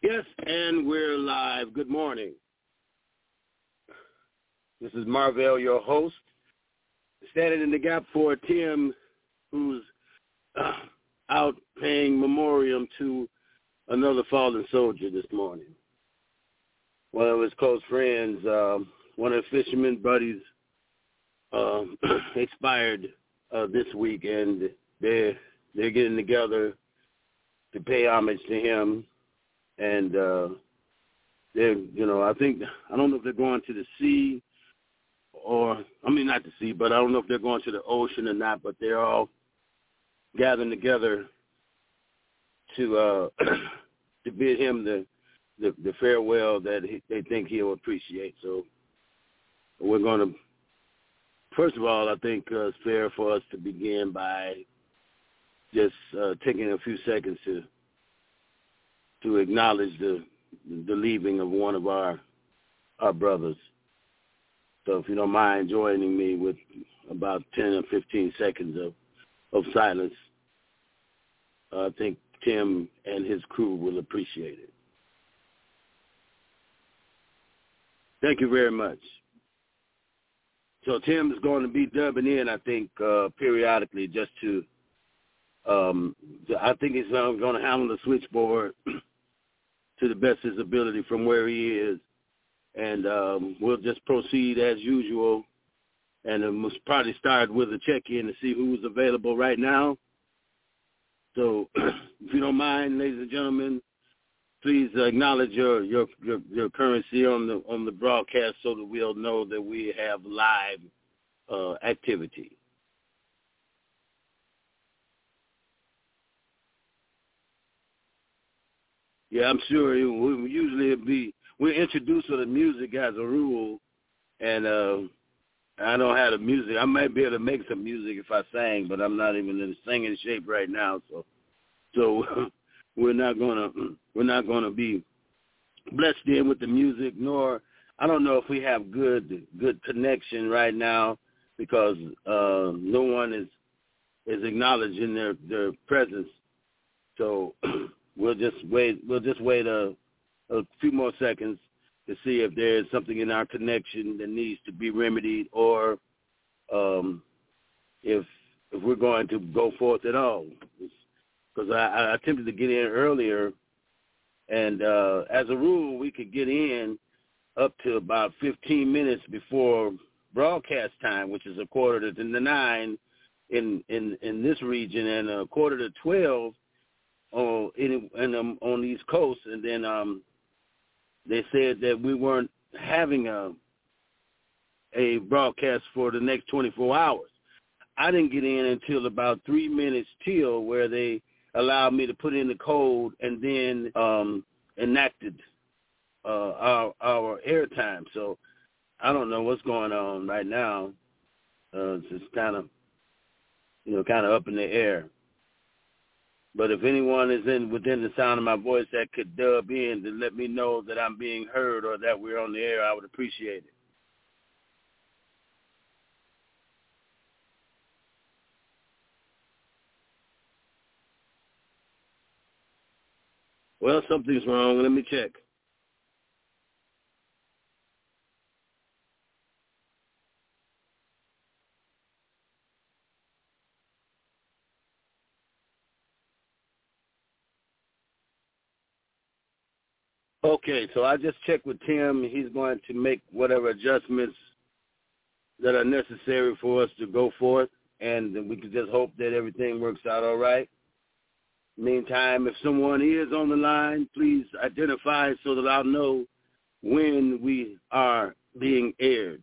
Yes, and we're live. Good morning. This is Marvell, your host, standing in the gap for Tim, who's out paying memoriam to another fallen soldier this morning. One of his close friends, one of his fisherman buddies, expired this week, and they're getting together to pay homage to him. And they're, I don't know if they're going to the sea not the sea, but I don't know if they're going to the ocean or not, but they're all gathering together to to bid him the farewell that they think he'll appreciate. So we're going to, first of all, I think it's fair for us to begin by just taking a few seconds to acknowledge the leaving of one of our brothers. So if you don't mind joining me with about 10 or 15 seconds of silence, I think Tim and his crew will appreciate it. Thank you very much. So Tim is going to be dubbing in, I think, periodically just to, I think he's going to handle the switchboard to the best of his ability from where he is. And we'll just proceed as usual. And we'll probably start with a check-in to see who's available right now. So if you don't mind, ladies and gentlemen, please acknowledge your currency on the broadcast so that we'll know that we have live activity. Yeah, I'm sure we introduce with the music as a rule, and I don't have the music. I might be able to make some music if I sang, but I'm not even in singing shape right now. So we're not gonna be blessed in with the music. Nor I don't know if we have good connection right now because no one is acknowledging their presence. So we'll just wait a few more seconds to see if there's something in our connection that needs to be remedied, or if we're going to go forth at all. Because I attempted to get in earlier, and as a rule, we could get in up to about 15 minutes before broadcast time, which is a quarter to 9 in this region, and a quarter to 12 on the East Coast, and then they said that we weren't having a broadcast for the next 24 hours. I didn't get in until about 3 minutes till, where they allowed me to put in the code and then enacted our airtime. So I don't know what's going on right now. It's just kind of up in the air. But if anyone is within the sound of my voice that could dub in to let me know that I'm being heard or that we're on the air, I would appreciate it. Well, something's wrong. Let me check. Okay, so I just checked with Tim. He's going to make whatever adjustments that are necessary for us to go forth, and we can just hope that everything works out all right. Meantime, if someone is on the line, please identify so that I'll know when we are being aired.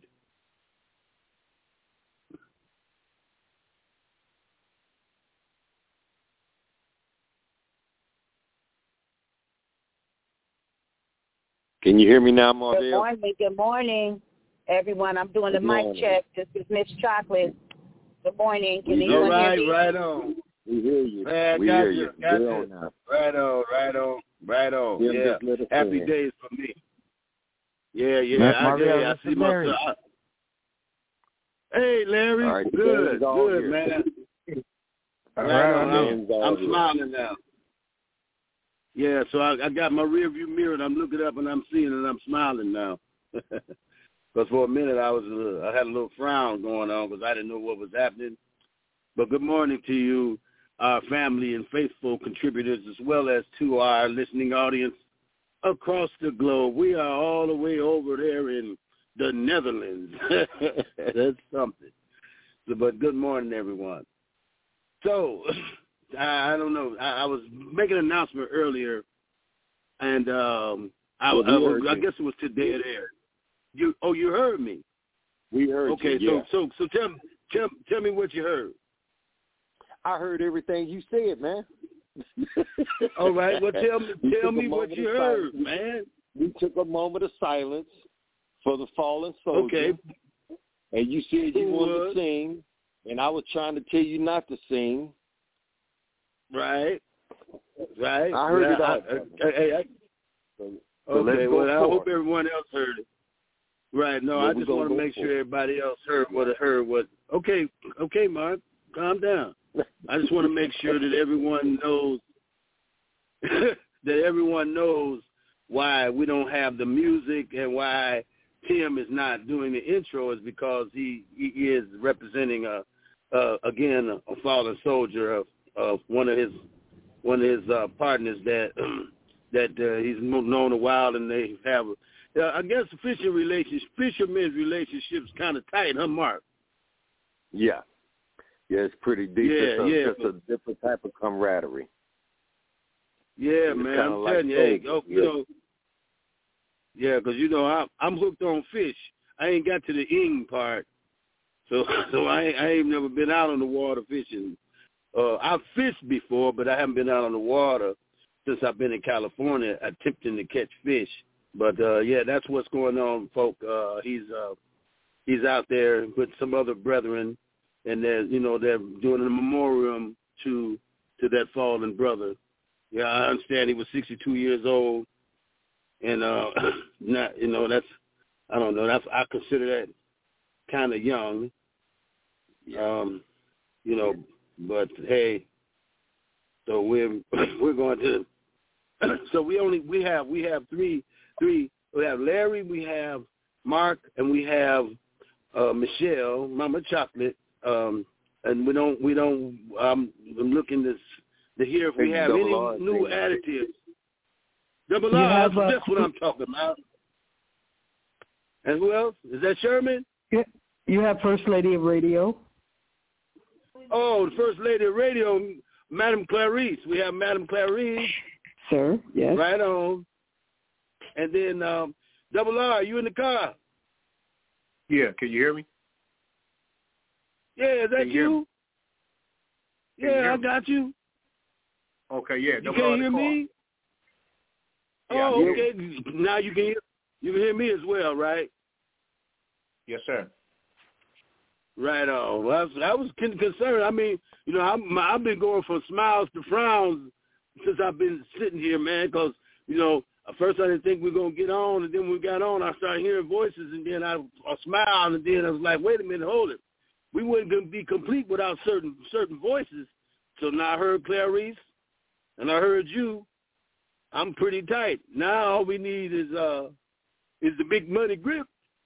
Can you hear me now, Marvell? Good morning, everyone. I'm doing the mic check. This is Miss Chocolate. Good morning. Can you hear me? Right on. We hear you. Man, we hear you. Got you. Right on. Yeah. Happy days for me. Yeah. I see myself. Hey, Larry. All right, good, man. Right on. I'm smiling now. Yeah, so I got my rear view mirror, and I'm looking up, and I'm seeing it, and I'm smiling now. Because for a minute, I had a little frown going on because I didn't know what was happening. But good morning to you, our family and faithful contributors, as well as to our listening audience across the globe. We are all the way over there in the Netherlands. That's something. So, but good morning, everyone. So, I don't know. I was making an announcement earlier, and I guess it was today or there. You heard me. We heard you. Yeah. So tell me what you heard. I heard everything you said, man. All right. Well, tell me what you heard, man. We took a moment of silence for the fallen soldier. Okay. And you said you wanted to sing, and I was trying to tell you not to sing. Right. I heard it all. Okay. Well, I hope everyone else heard it. Right. No, I just want to make sure everybody else heard what it heard. Okay, Mark, calm down. I just want to make sure that everyone knows why we don't have the music and why Tim is not doing the intro is because he is representing a fallen soldier of one of his partners that he's known a while, and they have I guess fishermen's relationships kind of tight, huh, Mark? Yeah, it's pretty deep. It's a different type of camaraderie. Yeah, man, I'm telling you, hey, because I'm hooked on fish. I ain't got to the ing part, so I ain't never been out on the water fishing. I've fished before, but I haven't been out on the water since I've been in California attempting to catch fish. But that's what's going on, folk. He's out there with some other brethren, and they're doing a memoriam to that fallen brother. Yeah, I understand he was 62 years old, and that's I don't know. I consider that kind of young. But hey, so we're going to. So we have three. We have Larry, we have Mark, and we have Michelle, Mama Chocolate. And we don't. I'm looking to hear if we have any new additives. Double R, that's what I'm talking about. And who else? Is that Sherman? Yeah, you have First Lady of Radio. Oh, the First Lady of Radio, Madam Clarice. We have Madam Clarice. Sir, yes. Right on. And then Double R, you in the car? Yeah, can you hear me? Yeah, is that you? Yeah, I got you. Okay, yeah. You can't hear me? Yeah, oh, okay. Now you can hear me as well, right? Yes, sir. Right on. Well, I was concerned. I mean, I've been going from smiles to frowns since I've been sitting here, man, because, at first I didn't think we were going to get on, and then when we got on, I started hearing voices, and then I smiled, and then I was like, wait a minute, hold it. We wouldn't going to be complete without certain voices. So now I heard Clarice, and I heard you. I'm pretty tight. Now all we need is the big money grip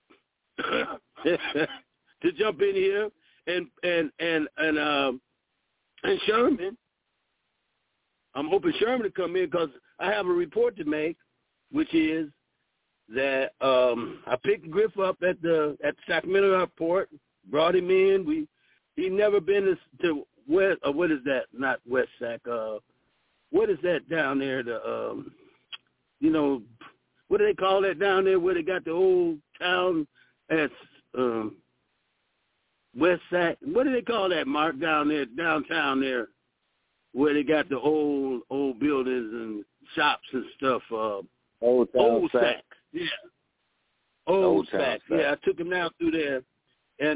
to jump in here, and Sherman. I'm hoping Sherman to come in because I have a report to make, which is that I picked Griff up at Sacramento Airport, brought him in. He never been to West. What is that? Not West Sac. What is that down there? What do they call that down there where they got the old town at West Sac? What do they call that, Mark, down there, downtown there, where they got the old buildings and shops and stuff? Old Sac. Yeah. Old Sac. Yeah, I took him down through there, and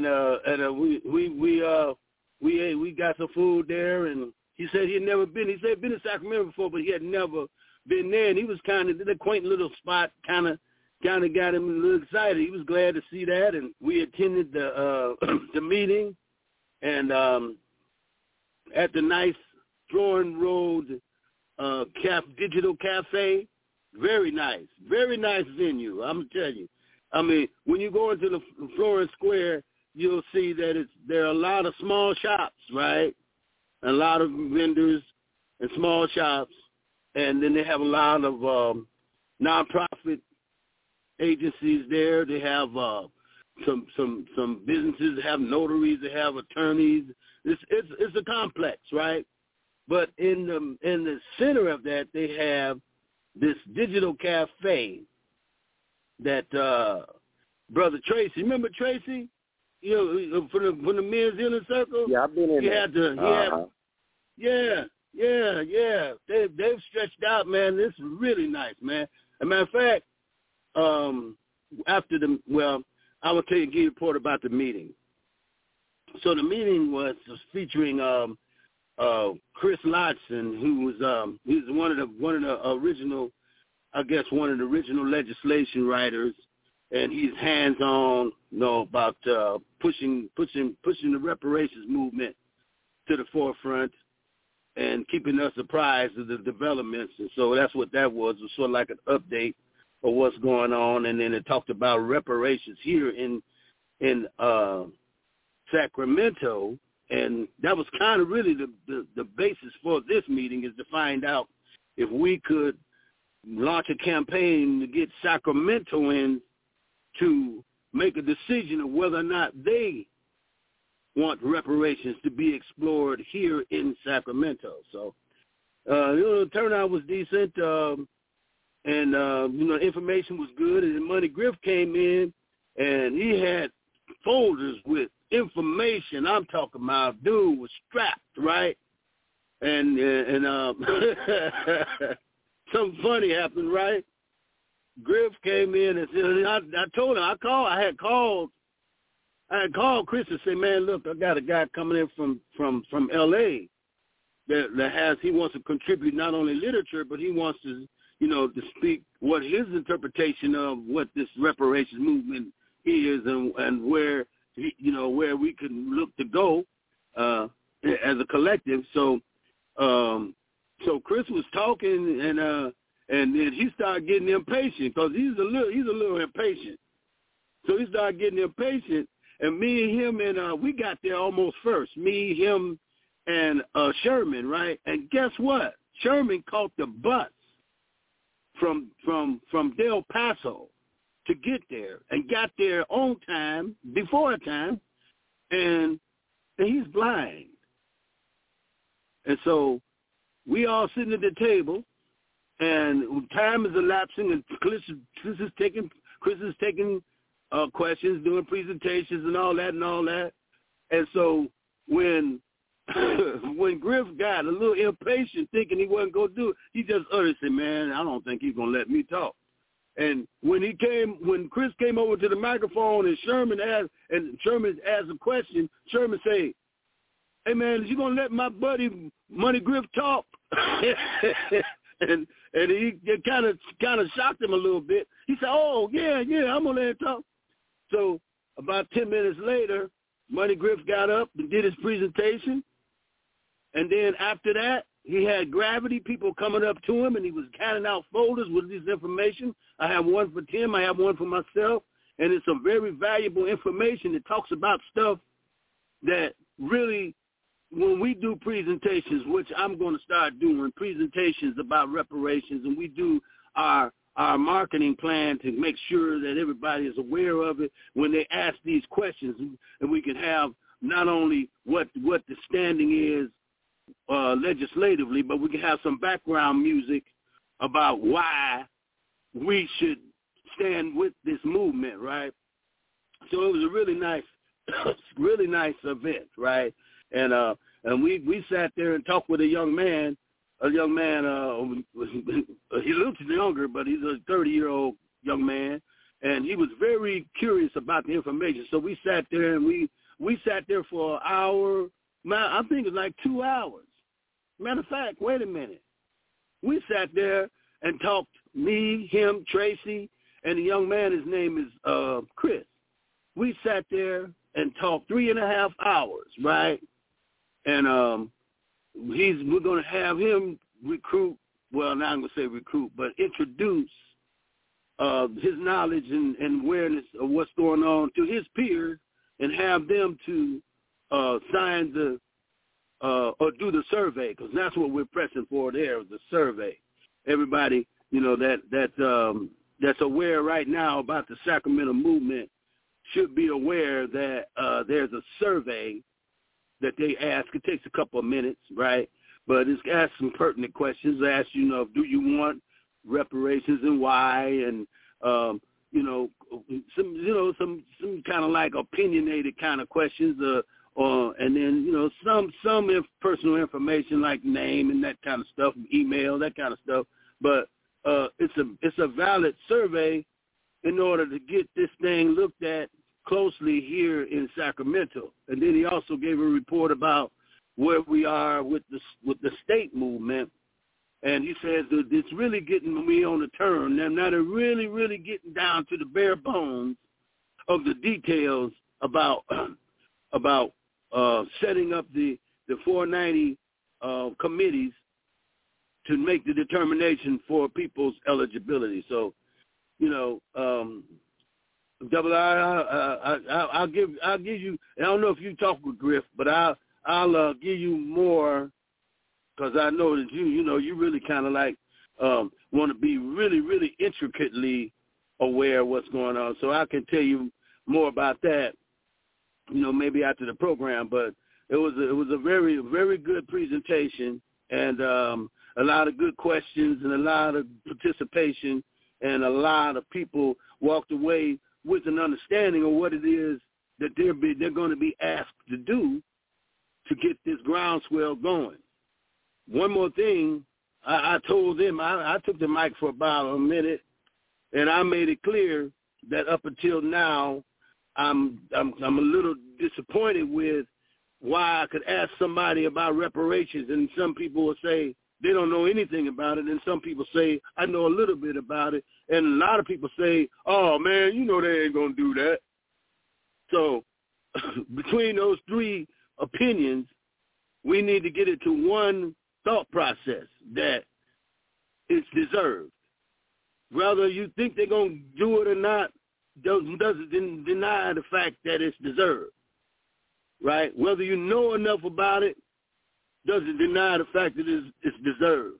we got some food there, and he said he had never been. He said he'd been to Sacramento before, but he had never been there, and he was kind of the quaint little spot, kind of got him a little excited. He was glad to see that, and we attended the meeting, and at the nice Florin Road Digital Cafe. Very nice venue. I'm telling you. I mean, when you go into the Florence Square, you'll see that there are a lot of small shops, right? A lot of vendors and small shops, and then they have a lot of nonprofit agencies there. They have some businesses. They have notaries. They have attorneys. It's a complex, right? But in the center of that, they have this digital cafe that Brother Tracy. Remember Tracy? You know, from the men's inner circle. Yeah, I've been in there. Yeah. They've stretched out, man. This is really nice, man. As a matter of fact, I will give you a report about the meeting. So the meeting was featuring Chris Lodson, who was he's one of the original, I guess, one of the original legislation writers, and he's hands-on, about pushing the reparations movement to the forefront and keeping us apprised of the developments. And so that's what that was. It was sort of like an update of what's going on. And then it talked about reparations here in Sacramento. And that was kind of really the basis for this meeting, is to find out if we could launch a campaign to get Sacramentoans to make a decision of whether or not they want reparations to be explored here in Sacramento. So, the turnout was decent, and information was good. And Money Griff came in, and he had folders with information. I'm talking about, dude was strapped, right? And something funny happened, right? Griff came in and said, I told him, I had called Chris and said, man, look, I got a guy coming in from L.A. that he wants to contribute not only literature, but he wants to, to speak what his interpretation of what this reparations movement is and where, where we can look to go as a collective. So Chris was talking, and then he started getting impatient because he's a little impatient. So he started getting impatient, and me and him and we got there almost first. Me, him, and Sherman, right? And guess what? Sherman caught the bus from Del Paso to get there, and got there on time, before time, and he's blind. And so we all sitting at the table, and time is elapsing, and Chris is taking questions, doing presentations and all that. And so when Griff got a little impatient, thinking he wasn't going to do it, he just uttered, said, man, I don't think he's going to let me talk. And when Chris came over to the microphone and Sherman asked a question, Sherman said, hey, man, is you going to let my buddy Money Griff talk? and he kind of shocked him a little bit. He said, oh, yeah, I'm going to let him talk. So about 10 minutes later, Money Griff got up and did his presentation. And then after that, he had Gravity people coming up to him, and he was handing out folders with this information. I have one for Tim. I have one for myself. And it's some very valuable information that talks about stuff that really, when we do presentations, which I'm going to start doing, presentations about reparations, and we do our marketing plan to make sure that everybody is aware of it when they ask these questions, and we can have not only what the standing is legislatively, but we can have some background music about why we should stand with this movement, right? So it was a really nice event, right? And we sat there and talked with a young man. He looks younger, but he's a 30-year-old young man, and he was very curious about the information. So we sat there, and we sat there for an hour. I think it was like 2 hours. Matter of fact, wait a minute. We sat there and talked, me, him, Tracy, and the young man, his name is Chris. We sat there and talked 3.5 hours, right? And we're going to have him recruit well, now I'm going to say recruit, but introduce his knowledge and awareness of what's going on to his peers and have them to sign the or do the survey, because that's what we're pressing for there, the survey. Everybody, that's aware right now about the Sacramento movement should be aware that there's a survey that they ask. It takes a couple of minutes, right? But it's ask some pertinent questions. Ask, do you want reparations and why, and some kind of like opinionated kind of questions, and then some personal information like name and that kind of stuff, email, that kind of stuff. But it's a valid survey in order to get this thing looked at closely here in Sacramento. And then he also gave a report about where we are with the state movement. And he says that it's really getting me on the turn. They're not really, really getting down to the bare bones of the details about setting up the 490 committees to make the determination for people's eligibility. So, Double I'll give you. I don't know if you talk with Griff, but I'll give you more, because I know that you really kind of like want to be really, really intricately aware of what's going on. So I can tell you more about that, maybe after the program. But it was a very, very good presentation, and a lot of good questions and a lot of participation, and a lot of people walked away with an understanding of what it is that they're going to be asked to do to get this groundswell going. One more thing, I told them, I took the mic for about a minute, and I made it clear that up until now, I'm a little disappointed with why I could ask somebody about reparations, and some people will say they don't know anything about it, and some people say I know a little bit about it, and a lot of people say, oh, man, they ain't going to do that. So between those three opinions, we need to get it to one thought process that it's deserved. Whether you think they're going to do it or not doesn't deny the fact that it's deserved, right? Whether you know enough about it doesn't deny the fact that it's deserved.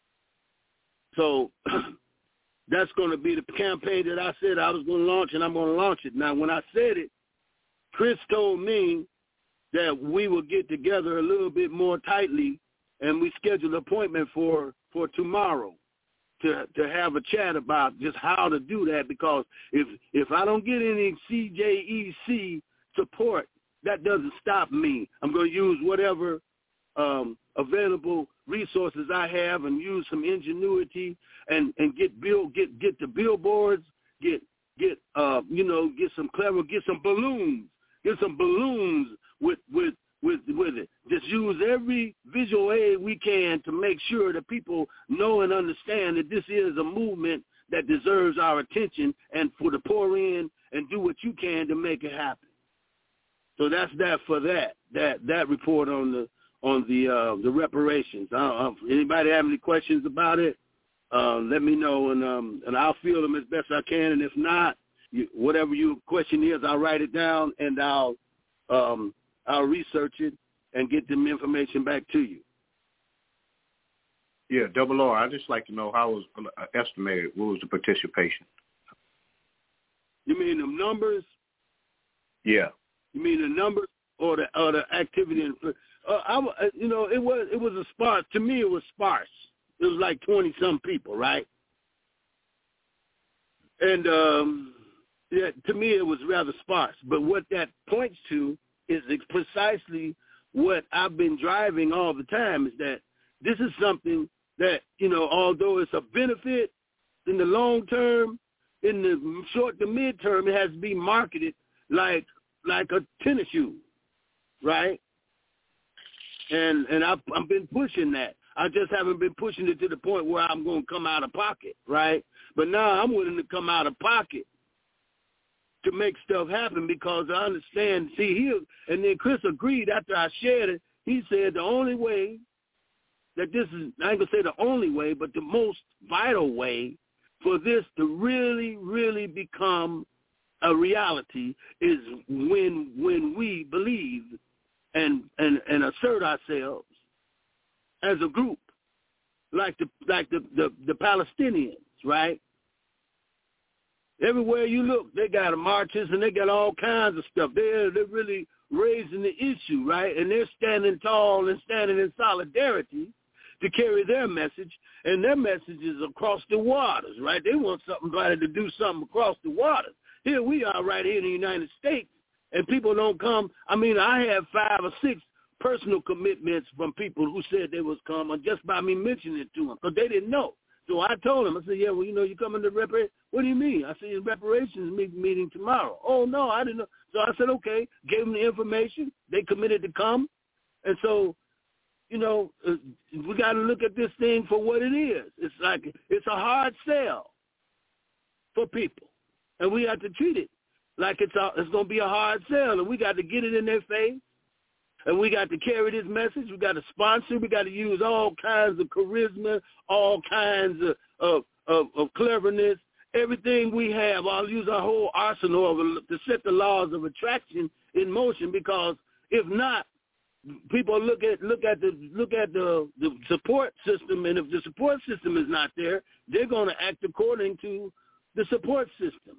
So that's going to be the campaign that I said I was going to launch, and I'm going to launch it. Now, when I said it, Chris told me that we will get together a little bit more tightly, and we scheduled an appointment for tomorrow to have a chat about just how to do that, because if I don't get any CJEC support, that doesn't stop me. I'm going to use whatever available resources I have and use some ingenuity and get the billboards, get some clever, get some balloons with it. Just use every visual aid we can to make sure that people know and understand that this is a movement that deserves our attention, and for to pour in and do what you can to make it happen. So that's that for that report on the reparations. Anybody have any questions about it? Let me know, and I'll field them as best I can. And if not, whatever your question is, I'll write it down, and I'll research it and get them information back to you. Yeah, Double R, I'd just like to know how was estimated. What was the participation? You mean the numbers? Yeah. You mean the numbers or the activity? It was a sparse. To me, it was sparse. It was like 20-some people, right? And to me, it was rather sparse. But what that points to is precisely what I've been driving all the time, is that this is something that, although it's a benefit in the long term, in the short to mid-term, it has to be marketed like a tennis shoe, right? And I've been pushing that. I just haven't been pushing it to the point where I'm going to come out of pocket, right? But now I'm willing to come out of pocket to make stuff happen, because I understand. See, and then Chris agreed after I shared it. He said the only way that this is, I ain't going to say the only way, but the most vital way for this to really, really become a reality is when we believe and assert ourselves as a group, like the Palestinians, right? Everywhere you look, they got marches and they got all kinds of stuff. They're really raising the issue, right? And they're standing tall and standing in solidarity to carry their message, and their message is across the waters, right? They want somebody to do something across the waters. Here we are right here in the United States, and people don't come. I mean, I have 5 or 6 personal commitments from people who said they was coming just by me mentioning it to them, because they didn't know. So I told them, I said, yeah, well, you know, you coming to reparations? What do you mean? I said, it's reparations meeting tomorrow. Oh, no, I didn't know. So I said, okay, gave them the information. They committed to come. And so, you know, we got to look at this thing for what it is. It's like it's a hard sell for people. And we have to treat it like it's going to be a hard sell. And we got to get it in their face. And we got to carry this message. We got to sponsor. We got to use all kinds of charisma, all kinds of cleverness, everything we have. I'll use our whole arsenal to set the laws of attraction in motion. Because if not, people look at the support system, and if the support system is not there, they're going to act according to the support system.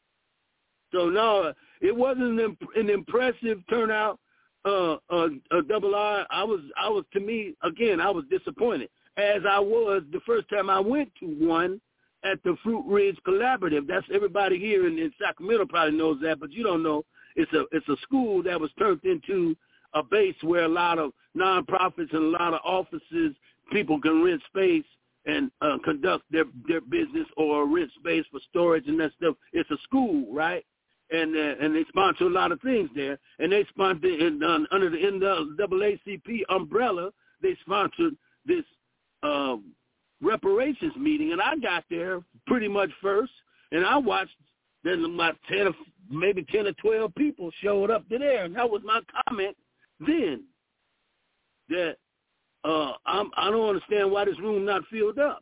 So no, it wasn't an impressive turnout. Double R, I was to me, again, I was disappointed, as I was the first time I went to one at the Fruit Ridge Collaborative. That's everybody here in Sacramento probably knows that, but you don't know. It's a school that was turned into a base where a lot of nonprofits and a lot of offices, people can rent space and conduct their business, or rent space for storage and that stuff. It's a school, right? And they sponsor a lot of things there. And they sponsored, under the NAACP umbrella, they sponsored this reparations meeting. And I got there pretty much first, and I watched. Then about 10 or 12 people showed up to there, and that was my comment then. That I don't understand why this room not filled up,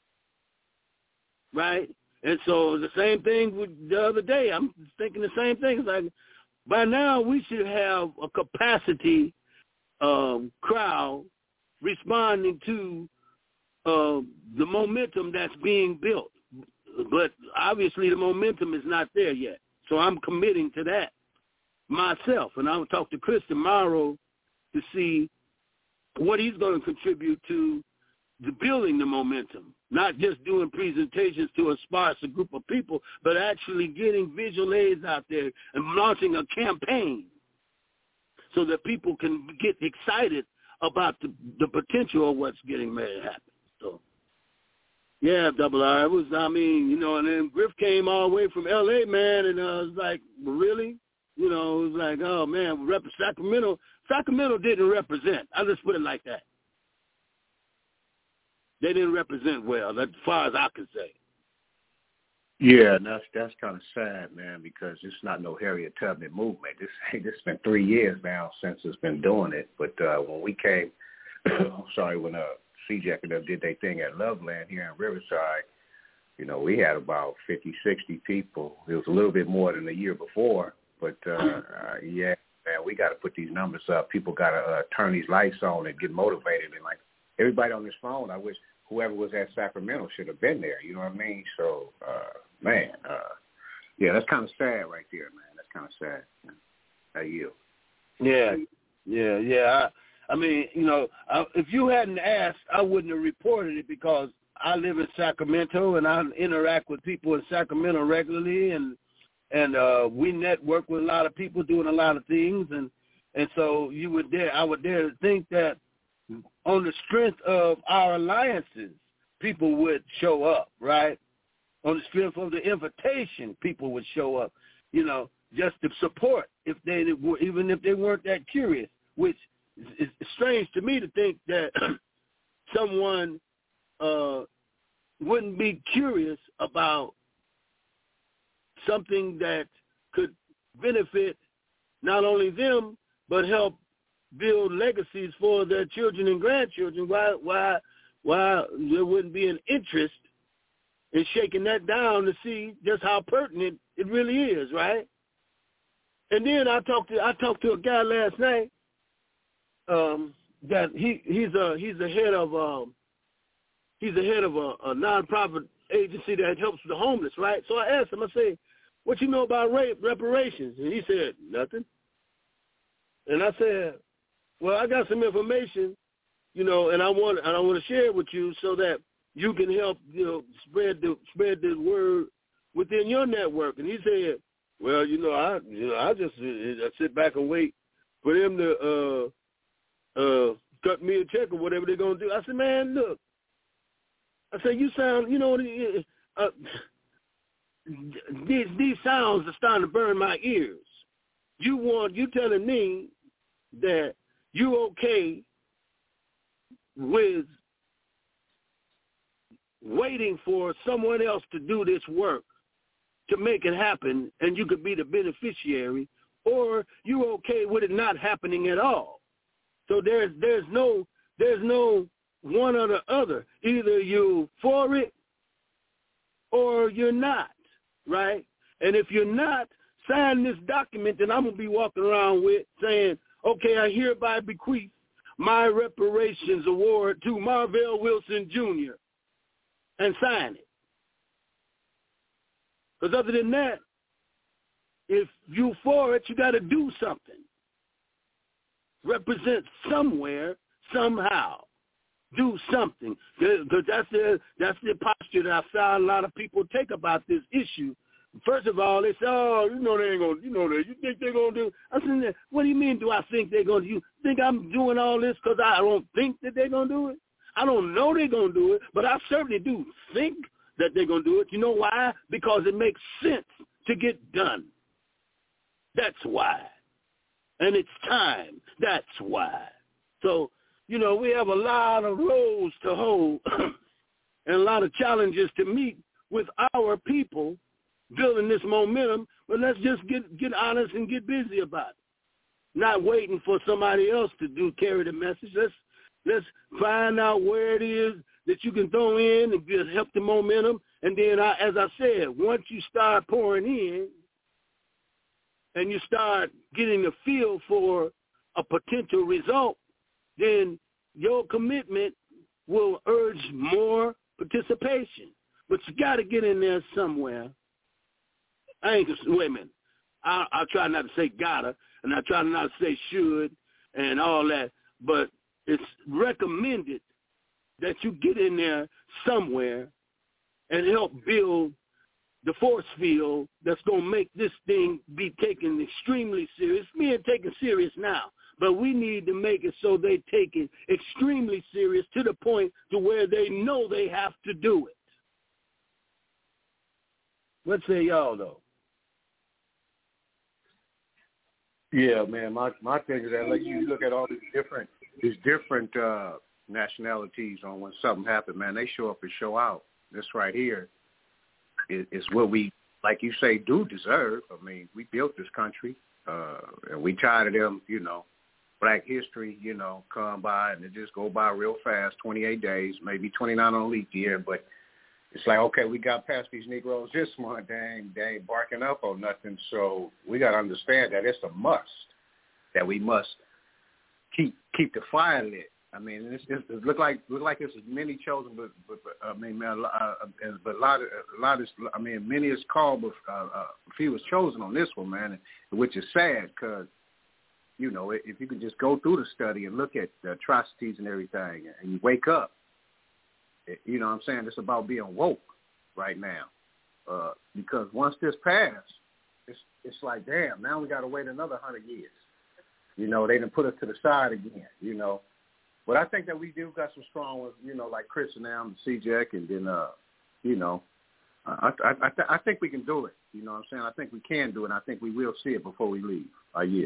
right? And so the same thing with the other day. I'm thinking the same thing. It's like, by now we should have a capacity crowd responding to the momentum that's being built. But obviously the momentum is not there yet. So I'm committing to that myself. And I'll talk to Chris tomorrow to see what he's going to contribute to the building the momentum. Not just doing presentations to a sparse group of people, but actually getting visual aids out there and launching a campaign so that people can get excited about the potential of what's getting ready to happen. So, yeah, Double R, it was, I mean, you know, and then Griff came all the way from L.A., man, and it was like, really? You know, it was like, oh, man, Sacramento didn't represent. I'll just put it like that. They didn't represent well, as far as I can say. Yeah, and that's kind of sad, man, because it's not no Harriet Tubman movement. This been 3 years now since it's been doing it. But when we came, when CJAC and them did their thing at Loveland here in Riverside, you know, we had about 50, 60 people. It was a little bit more than the year before. But, yeah, man, we got to put these numbers up. People got to turn these lights on and get motivated. And, like, everybody on this phone, I wish whoever was at Sacramento should have been there. You know what I mean? So, man, yeah, that's kind of sad right there, man. That's kind of sad. How you? Yeah. I mean, you know, if you hadn't asked, I wouldn't have reported it, because I live in Sacramento and I interact with people in Sacramento regularly, and we network with a lot of people doing a lot of things, and so I would dare to think that on the strength of our alliances, people would show up, right? On the strength of the invitation, people would show up, you know, just to support, even if they weren't that curious, which is strange to me to think that someone wouldn't be curious about something that could benefit not only them, but help build legacies for their children and grandchildren, why there wouldn't be an interest in shaking that down to see just how pertinent it really is, right? And then I talked to a guy last night that he's the head of a nonprofit agency that helps the homeless, right? So I asked him, I said, "What you know about reparations?" And he said, "Nothing." And I said, "Well, I got some information, and I want to share it with you so that you can help, spread the word within your network." And he said, "Well, I just sit back and wait for them to cut me a check or whatever they're gonna do." I said, "Man, look," I said, "you sound, these sounds are starting to burn my ears. You telling me that you okay with waiting for someone else to do this work to make it happen, and you could be the beneficiary, or you okay with it not happening at all? So there's no one or the other. Either you for it or you're not, right? And if you're not, sign this document that I'm going to be walking around with saying, okay, I hereby bequeath my reparations award to Marvell Wilson Jr. and sign it. Because other than that, if you for it, you got to do something. Represent somewhere, somehow. Do something. Because that's the posture that I found a lot of people take about this issue. First of all, they say, "Oh, they ain't gonna, you think they're gonna do?" I said, "What do you mean? Do I think they're gonna do? You think I'm doing all this because I don't think that they're gonna do it? I don't know they're gonna do it, but I certainly do think that they're gonna do it. You know why? Because it makes sense to get done. That's why, and it's time. That's why. So, we have a lot of roles to hold and a lot of challenges to meet with our people." Building this momentum, but let's just get honest and get busy about it. Not waiting for somebody else to carry the message. Let's find out where it is that you can throw in and just help the momentum. And then, as I said, once you start pouring in and you start getting a feel for a potential result, then your commitment will urge more participation. But you got to get in there somewhere. Wait a minute. I try not to say gotta, and I try not to say should and all that, but it's recommended that you get in there somewhere and help build the force field that's going to make this thing be taken extremely serious. It's being taken serious now, but we need to make it so they take it extremely serious to the point to where they know they have to do it. What say y'all, though? Yeah, man. My thing is that, like, you look at all these different nationalities on when something happens, man. They show up and show out. This right here is what we, like you say, do deserve. I mean, we built this country, and we tired of them, Black history, come by and it just go by real fast. 28 days, maybe 29 on a leap year, but it's like, okay, we got past these Negroes this month. They ain't barking up or nothing. So we got to understand that it's a must, that we must keep the fire lit. I mean, it look like it's many chosen, but I mean, man, but a lot is, I mean, many is called, but few is chosen on this one, man, which is sad because, if you can just go through the study and look at the atrocities and everything, and you wake up. You know what I'm saying? It's about being woke right now. Because once this passed, it's like, damn, now we got to wait another 100 years. They done put us to the side again, But I think that we do got some strong ones, like Chris and them, CJEC, and then, I think we can do it. You know what I'm saying? I think we can do it, and I think we will see it before we leave our year.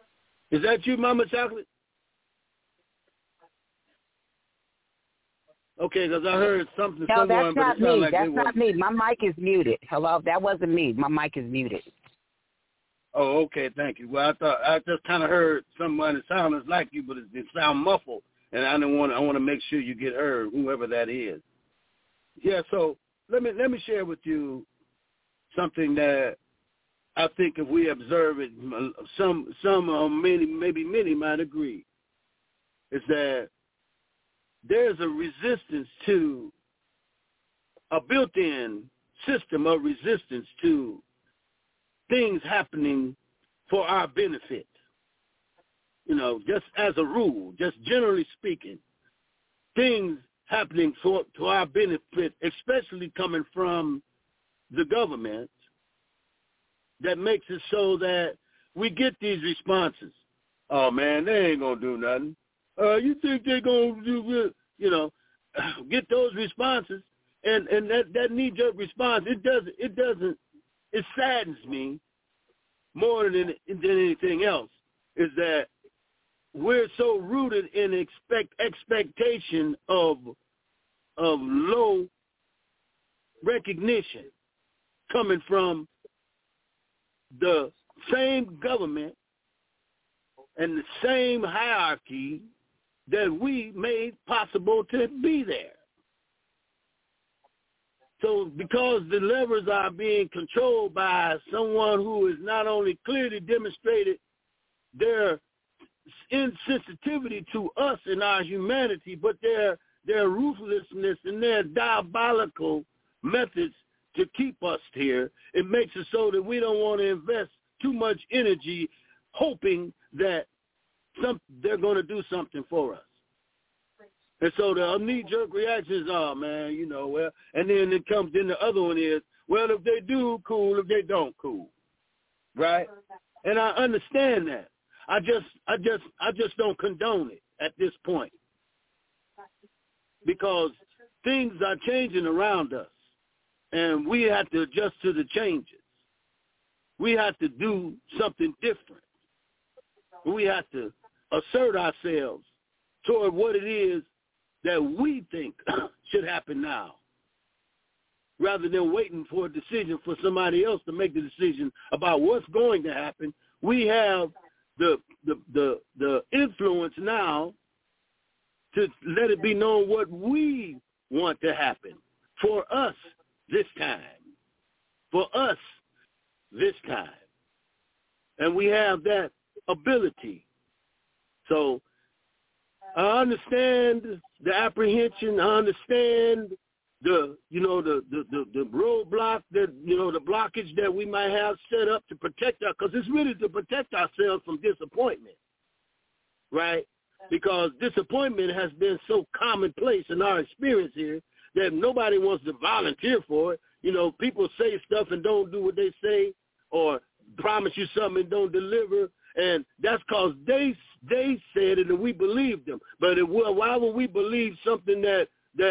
Is that you, Mama Chocolate? Okay, because I heard something. No, someone, that's not but it me. like That's not me. My mic is muted. Hello, that wasn't me. My mic is muted. Oh, okay, thank you. Well, I just kind of heard someone that sounds like you, but it sound muffled, and I want to make sure you get heard, whoever that is. Yeah. So let me share with you something that I think if we observe it, some maybe many might agree, is that there's a resistance to a built-in system of resistance to things happening for our benefit. You know, just as a rule, just generally speaking, things happening to our benefit, especially coming from the government, that makes it so that we get these responses. Oh, man, they ain't going to do nothing. You think they're going to do, get those responses. And that knee-jerk response, it saddens me more than anything else, is that we're so rooted in expectation of low recognition coming from the same government and the same hierarchy that we made possible to be there. So because the levers are being controlled by someone who has not only clearly demonstrated their insensitivity to us and our humanity, but their ruthlessness and their diabolical methods to keep us here, it makes it so that we don't want to invest too much energy hoping that they're going to do something for us. And so the knee-jerk reaction is, oh, man, well, and then the other one is, well, if they do, cool, if they don't, cool, right? And I understand that. I just don't condone it at this point, because things are changing around us, and we have to adjust to the changes. We have to do something different. We have to assert ourselves toward what it is that we think should happen now, rather than waiting for a decision for somebody else to make the decision about what's going to happen. We have the influence now to let it be known what we want to happen for us this time. For us this time. And we have that ability. So I understand the apprehension. I understand the roadblock, the blockage that we might have set up to protect us, because it's really to protect ourselves from disappointment, right? Because disappointment has been so commonplace in our experience here that nobody wants to volunteer for it. People say stuff and don't do what they say, or promise you something and don't deliver, and that's because they said it and we believed them. But why would we believe something that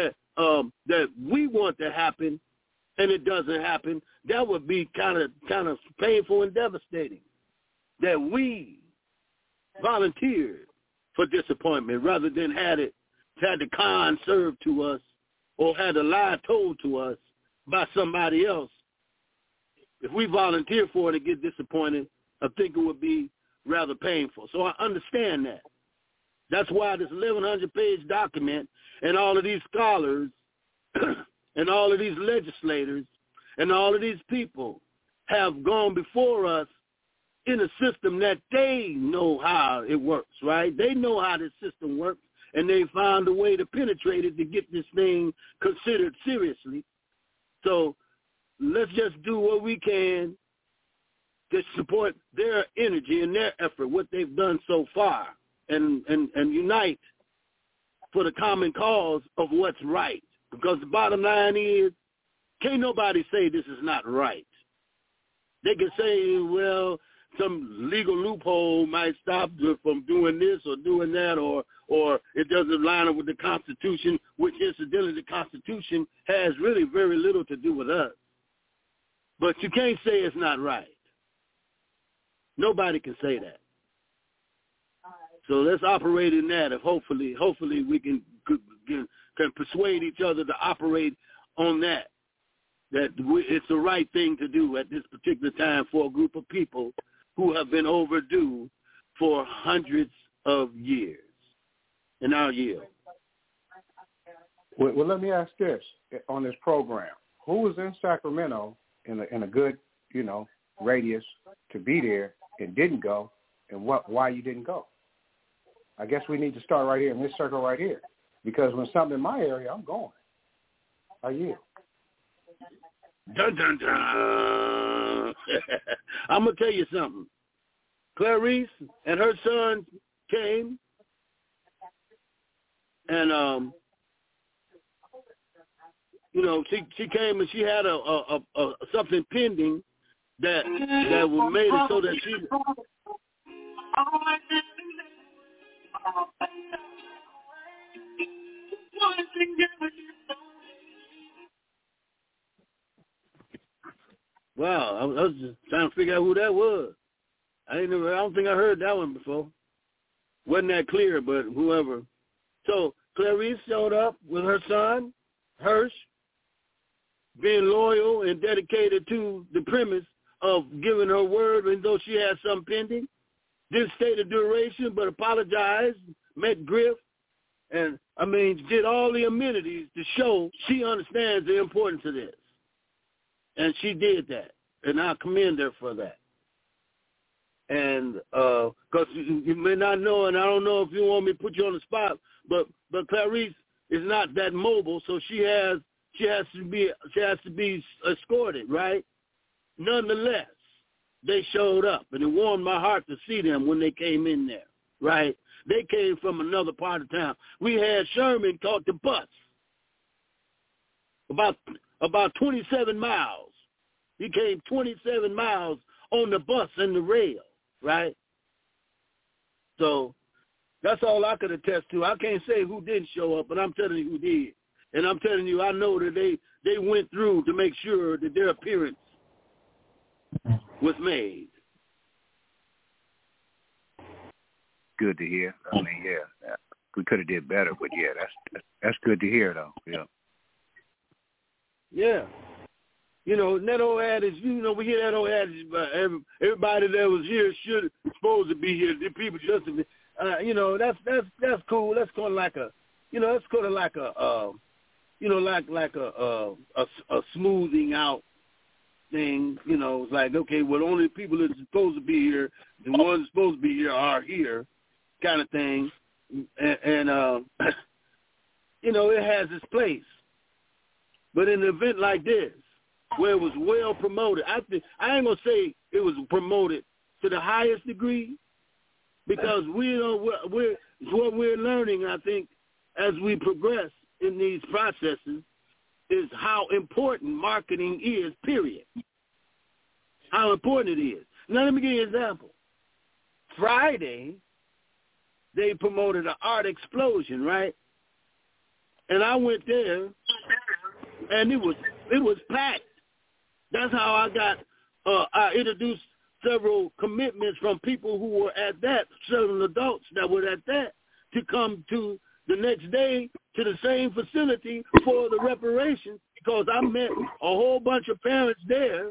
we want to happen and it doesn't happen? That would be kind of painful and devastating. That we volunteered for disappointment rather than had the con served to us or had a lie told to us by somebody else. If we volunteer for it and get disappointed, I think it would be rather painful. So I understand that. That's why this 1,100-page document and all of these scholars and all of these legislators and all of these people have gone before us in a system that they know how it works, right? They know how this system works, and they found a way to penetrate it to get this thing considered seriously. So let's just do what we can to support their energy and their effort, what they've done so far, and unite for the common cause of what's right. Because the bottom line is, can't nobody say this is not right. They can say, well, some legal loophole might stop from doing this or doing that, or it doesn't line up with the Constitution, which incidentally the Constitution has really very little to do with us. But you can't say it's not right. Nobody can say that. So let's operate in that. If hopefully we can can persuade each other to operate on that it's the right thing to do at this particular time for a group of people who have been overdue for hundreds of years. And I'll yield. Well, let me ask this on this program: who was in Sacramento in a good, radius to be there and didn't go, and why you didn't go? I guess we need to start right here in this circle right here, because when something in my area, I'm going. Are you? Dun, dun, dun. I'm going to tell you something. Clarice and her son came, and, she came and she had a something pending that was made it so that she... Wow, I was just trying to figure out who that was. I don't think I heard that one before. Wasn't that clear, but whoever. So Clarice showed up with her son, Hirsch, being loyal and dedicated to the premise of giving her word, even though she had something pending. Didn't stay the duration, but apologized, met Griff, and, did all the amenities to show she understands the importance of this. And she did that, and I commend her for that. And because you may not know, and I don't know if you want me to put you on the spot, but Clarice is not that mobile, so she has to be escorted, right? Nonetheless, they showed up, and it warmed my heart to see them when they came in there, right? They came from another part of town. We had Sherman caught the bus about 27 miles. He came 27 miles on the bus and the rail, right? So that's all I could attest to. I can't say who didn't show up, but I'm telling you who did. And I'm telling you, I know that they went through to make sure that their appearance was made. Good to hear. We could have did better, but that's good to hear, though. Yeah. Yeah. That old adage, we hear that old adage about everybody that was here should supposed to be here. The people just, that's cool. That's kind of like a, a smoothing out thing. It's like, okay, well, only people that are supposed to be here, the ones supposed to be here are here, kind of thing. And it has its place. But in an event like this, where it was well promoted, I ain't gonna say it was promoted to the highest degree, because what we're learning, I think, as we progress in these processes, is how important marketing is. Period. How important it is. Now let me give you an example. Friday, they promoted an art explosion, right? And I went there, and it was packed. That's how I introduced several commitments from people who were at that, several adults that were at that, to come to the next day to the same facility for the reparations, because I met a whole bunch of parents there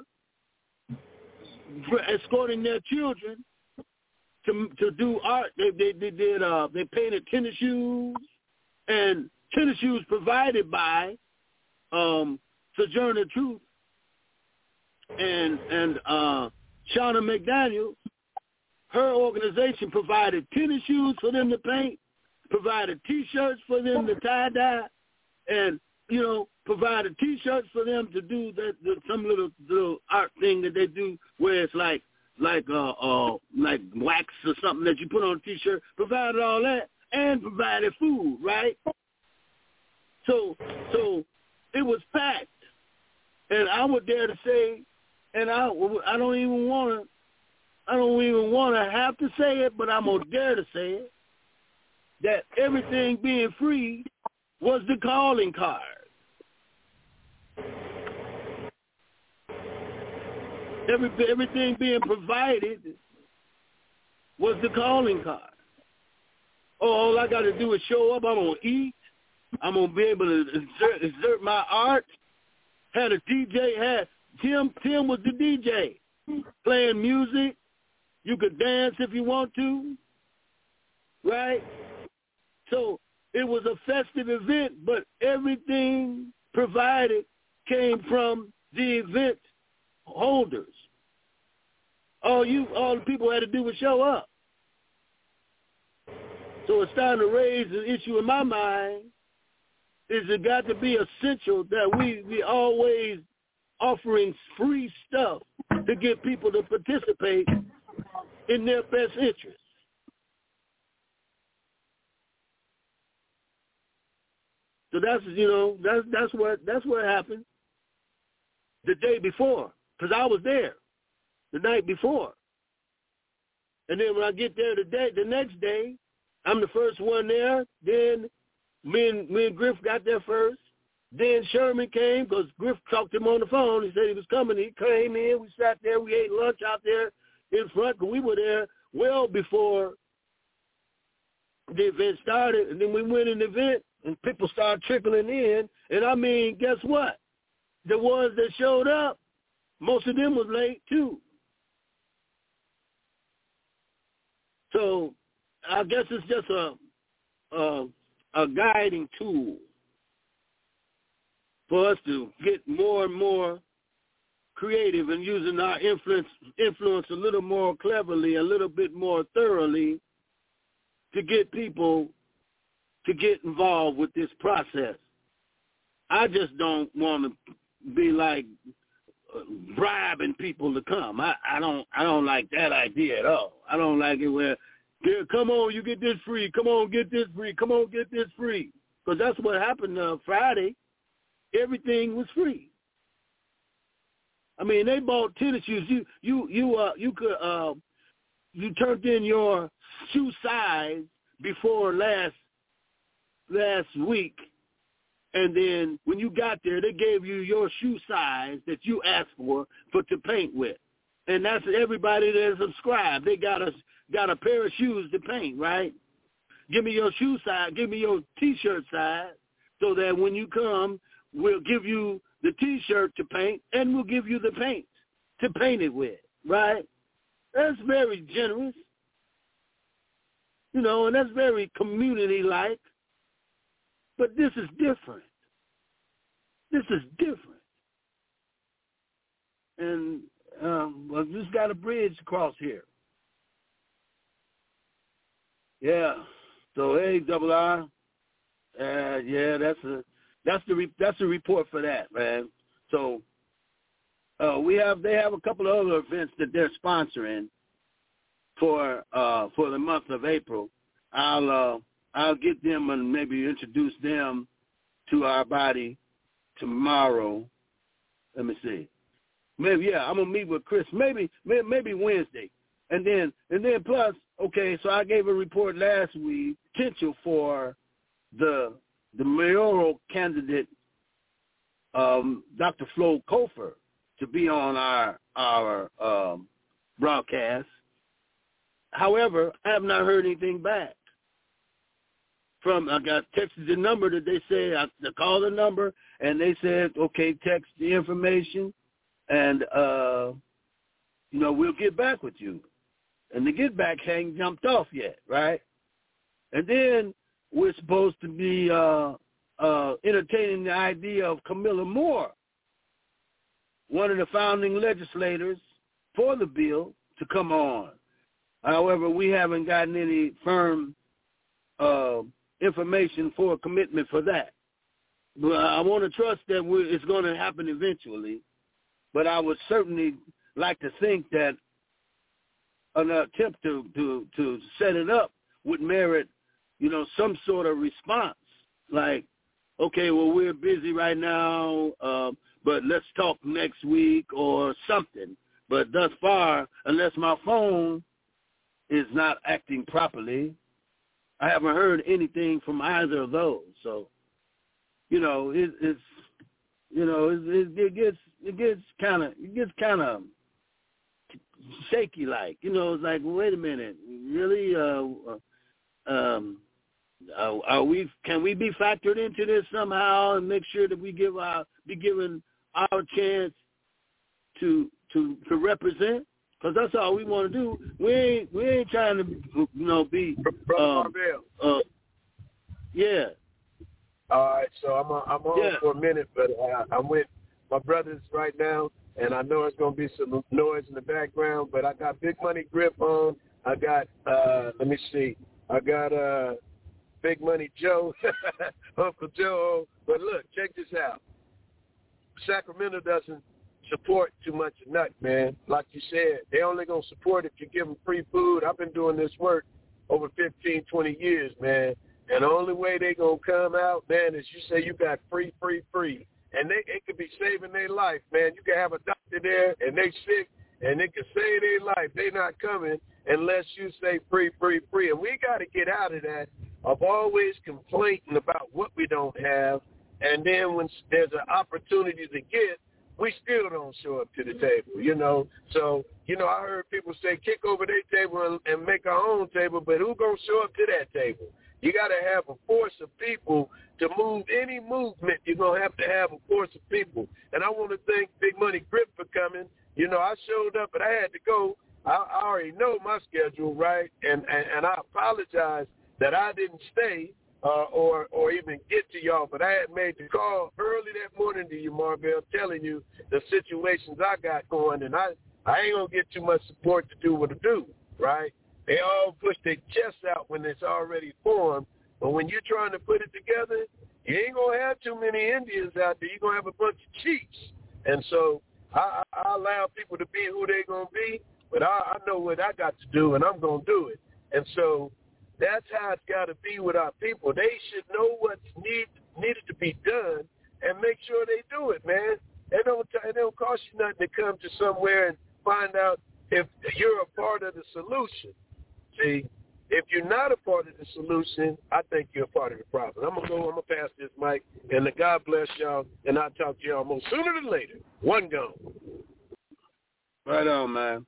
escorting their children to do art. They painted tennis shoes, and tennis shoes provided by Sojourner Truth and Shauna McDaniel. Her organization provided tennis shoes for them to paint, provided T-shirts for them to tie-dye, and, provided T-shirts for them to do some little art thing that they do where it's like wax or something that you put on a T-shirt. Provided all that and provided food, right? So it was packed. And I would dare to say, and I don't even want to have to say it, but I'm gonna dare to say it, that everything being free was the calling card. Everything being provided was the calling card. Oh, all I got to do is show up. I'm gonna eat. I'm going to be able to exert my art. Had a DJ, Tim was the DJ, playing music. You could dance if you want to, right? So it was a festive event, but everything provided came from the event holders. All the people had to do was show up. So it's starting to raise the issue in my mind, is it got to be essential that we always offering free stuff to get people to participate in their best interest. So that's what happened the day before, because I was there the night before. And then when I get there the next day, I'm the first one there. Then me and Griff got there first. Then Sherman came because Griff talked to him on the phone. He said he was coming. He came in. We sat there. We ate lunch out there in front, because we were there well before the event started. And then we went in the event, and people started trickling in. And I mean, guess what? The ones that showed up, most of them was late too. So I guess it's just a guiding tool for us to get more and more creative and using our influence a little more cleverly, a little bit more thoroughly, to get people to get involved with this process. I just don't want to be like bribing people to come. I don't like that idea at all. I don't like it where, here, come on, you get this free. Come on, get this free. Come on, get this free. Because that's what happened Friday. Everything was free. I mean, they bought tennis shoes. You turned in your shoe size before last week, and then when you got there, they gave you your shoe size that you asked for to paint with, and that's everybody that subscribed. They got a pair of shoes to paint, right? Give me your shoe size. Give me your T-shirt size, so that when you come, we'll give you the T-shirt to paint, and we'll give you the paint to paint it with, right? That's very generous, and that's very community-like. But this is different. This is different. And well, just got a bridge across here. Yeah. So hey, Double R. Yeah, that's the report for that, man. So they have a couple of other events that they're sponsoring for the month of April. I'll get them and maybe introduce them to our body tomorrow. Let me see. Maybe I'm gonna meet with Chris. Maybe Wednesday, and then plus, okay. So I gave a report last week. Potential for the mayoral candidate, Dr. Flo Kofer, to be on our broadcast. However, I have not heard anything back. I got texted the number that they said, I called the number, and they said, okay, text the information, and, we'll get back with you. And the get back hadn't jumped off yet, right? And then we're supposed to be entertaining the idea of Camilla Moore, one of the founding legislators for the bill, to come on. However, we haven't gotten any firm information for a commitment for that. But I want to trust that it's going to happen eventually. But I would certainly like to think that an attempt to set it up would merit, some sort of response. Like, okay, well, we're busy right now, but let's talk next week or something. But thus far, unless my phone is not acting properly, I haven't heard anything from either of those. So, it gets kind of shaky. Like, it's like, wait a minute, really? Can we be factored into this somehow and make sure that we be given our chance to represent? Because that's all we want to do. We ain't trying to be yeah. All right, so I'm on for a minute, but I'm with my brothers right now, and I know it's gonna be some noise in the background, but I got Big Money Grip on. I got let me see. I got Big Money Joe, Uncle Joe. But look, check this out. Sacramento doesn't support too much nut, man. Like you said, they only going to support if you give them free food. I've been doing this work over 15, 20 years, man. And the only way they going to come out, man, is you say you got free. And it could be saving their life, man. You can have a doctor there, and they sick, and it can save their life. They not coming unless you say free. And we got to get out of that of always complaining about what we don't have. And then when there's an opportunity to get, we still don't show up to the table, So, I heard people say kick over their table and make our own table, but who going to show up to that table? You got to have a force of people to move any movement. You're going to have a force of people. And I want to thank Big Money Grip for coming. I showed up, but I had to go. I already know my schedule, right? And I apologize that I didn't stay. Or even get to y'all, but I had made the call early that morning to you, Marvell, telling you the situations I got going, and I ain't going to get too much support to do what to do, right? They all push their chests out when it's already formed, but when you're trying to put it together, you ain't going to have too many Indians out there. You're going to have a bunch of chiefs. And so I allow people to be who they're going to be, but I know what I got to do, and I'm going to do it. And so that's how it's got to be with our people. They should know what's needed to be done and make sure they do it, man. It don't cost you nothing to come to somewhere and find out if you're a part of the solution. See, if you're not a part of the solution, I think you're a part of the problem. I'm going to pass this mic, and God bless y'all, and I'll talk to y'all more sooner than later. One gone. Right on, man.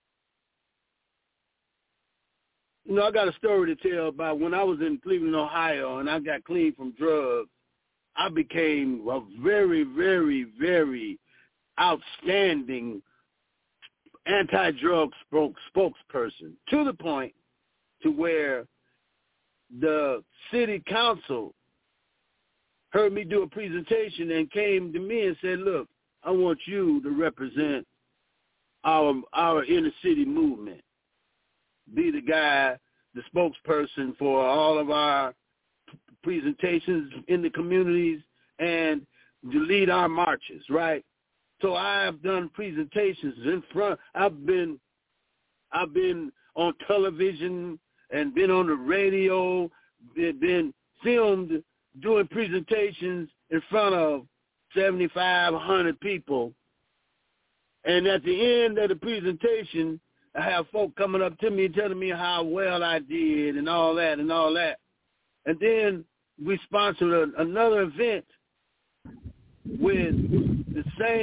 I got a story to tell about when I was in Cleveland, Ohio, and I got clean from drugs. I became a very, very, very outstanding anti-drug spokesperson, to the point to where the city council heard me do a presentation and came to me and said, look, I want you to represent our inner city movement. Be the guy, the spokesperson for all of our presentations in the communities and to lead our marches, right? So I have done presentations in front. I've been on television and been on the radio, been filmed doing presentations in front of 7,500 people. And at the end of the presentation, I have folk coming up to me telling me how well I did and all that. And then we sponsored another event with the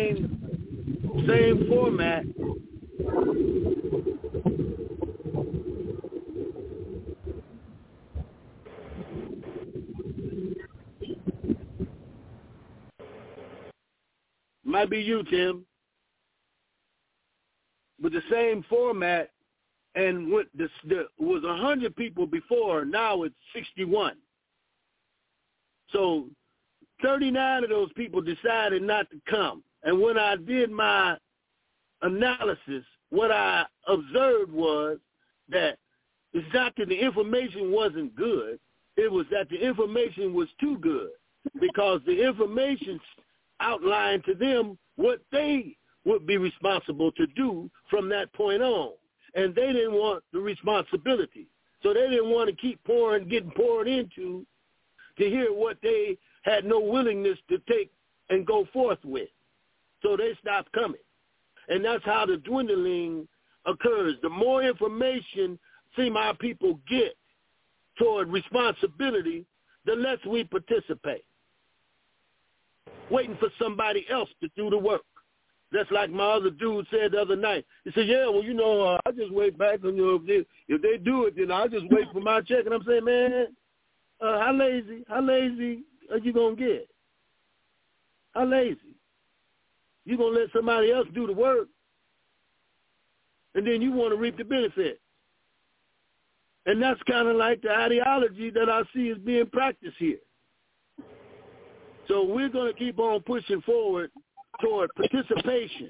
same format. Might be you, Tim. With the same format, and what was 100 people before, now it's 61. So 39 of those people decided not to come. And when I did my analysis, what I observed was that it's not that the information wasn't good, it was that the information was too good, because the information outlined to them what they would be responsible to do from that point on. And they didn't want the responsibility. So they didn't want to keep getting poured into to hear what they had no willingness to take and go forth with. So they stopped coming. And that's how the dwindling occurs. The more information our people get toward responsibility, the less we participate. Waiting for somebody else to do the work. That's like my other dude said the other night. He said, yeah, I just wait back on if they do it, then I'll just wait for my check. And I'm saying, man, How lazy are you going to get? How lazy? You going to let somebody else do the work, and then you want to reap the benefit. And that's kind of like the ideology that I see is being practiced here. So we're going to keep on pushing forward toward participation,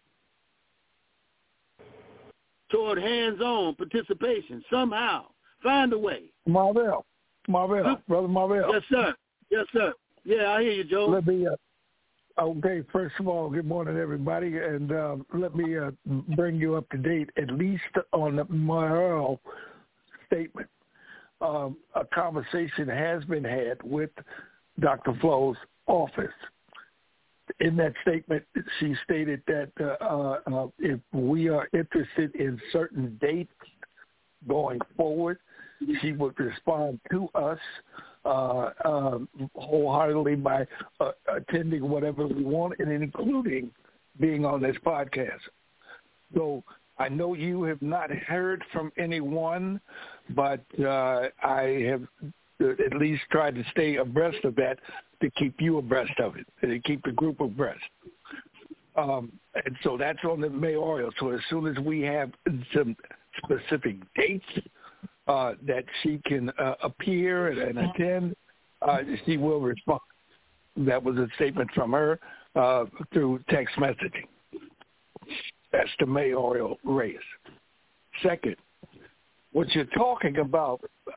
toward hands-on participation somehow. Find a way. Marvell, Brother Marvell. Yes, sir. Yeah, I hear you, Joe. Let me, okay, first of all, good morning, everybody, and let me bring you up to date, at least on the Marvell statement. A conversation has been had with Dr. Flo's office. In that statement, she stated that if we are interested in certain dates going forward, she would respond to us wholeheartedly by attending whatever we want, and including being on this podcast. So I know you have not heard from anyone, but I have at least tried to stay abreast of that to keep you abreast of it, and to keep the group abreast. And so that's on the mayoral. So as soon as we have some specific dates that she can appear and attend, she will respond. That was a statement from her through text messaging. That's the mayoral race. Second, what you're talking about,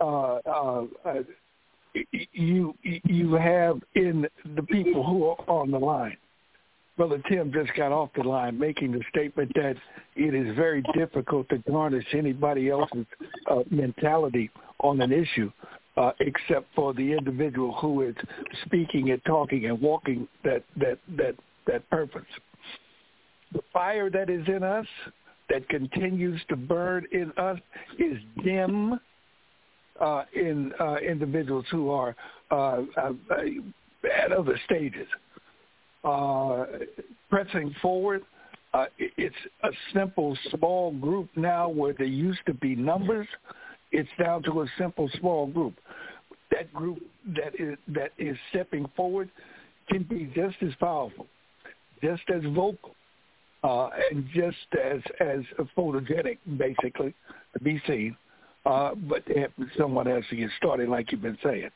you have in the people who are on the line. Brother Tim just got off the line making the statement that it is very difficult to garnish anybody else's mentality on an issue except for the individual who is speaking and talking and walking that purpose. The fire that is in us, that continues to burn in us, is dim in individuals who are at other stages. Pressing forward, it's a simple, small group now where there used to be numbers. It's down to a simple, small group. That group that is stepping forward can be just as powerful, just as vocal, and just as photogenic, basically, to be seen. But someone has to get started, like you've been saying.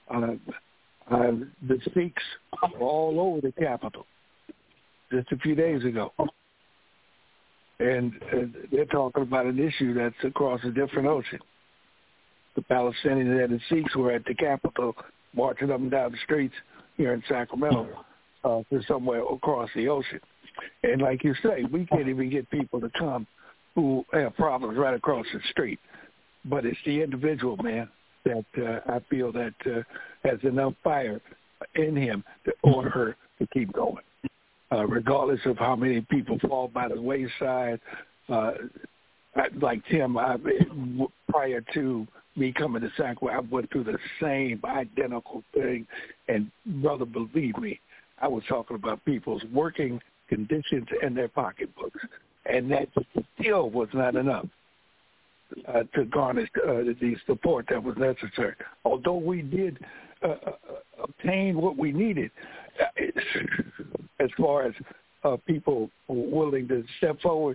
The Sikhs were all over the Capitol just a few days ago. And they're talking about an issue that's across a different ocean. The Palestinians and the Sikhs were at the Capitol marching up and down the streets here in Sacramento to somewhere across the ocean. And like you say, we can't even get people to come who have problems right across the street. But it's the individual, man, that I feel that has enough fire in him or her to keep going, regardless of how many people fall by the wayside. Like Tim, prior to me coming to Sacramento, I went through the same identical thing. And, brother, believe me, I was talking about people's working conditions and their pocketbooks. And that still was not enough to garnish the support that was necessary. Although we did obtain what we needed, as far as people willing to step forward,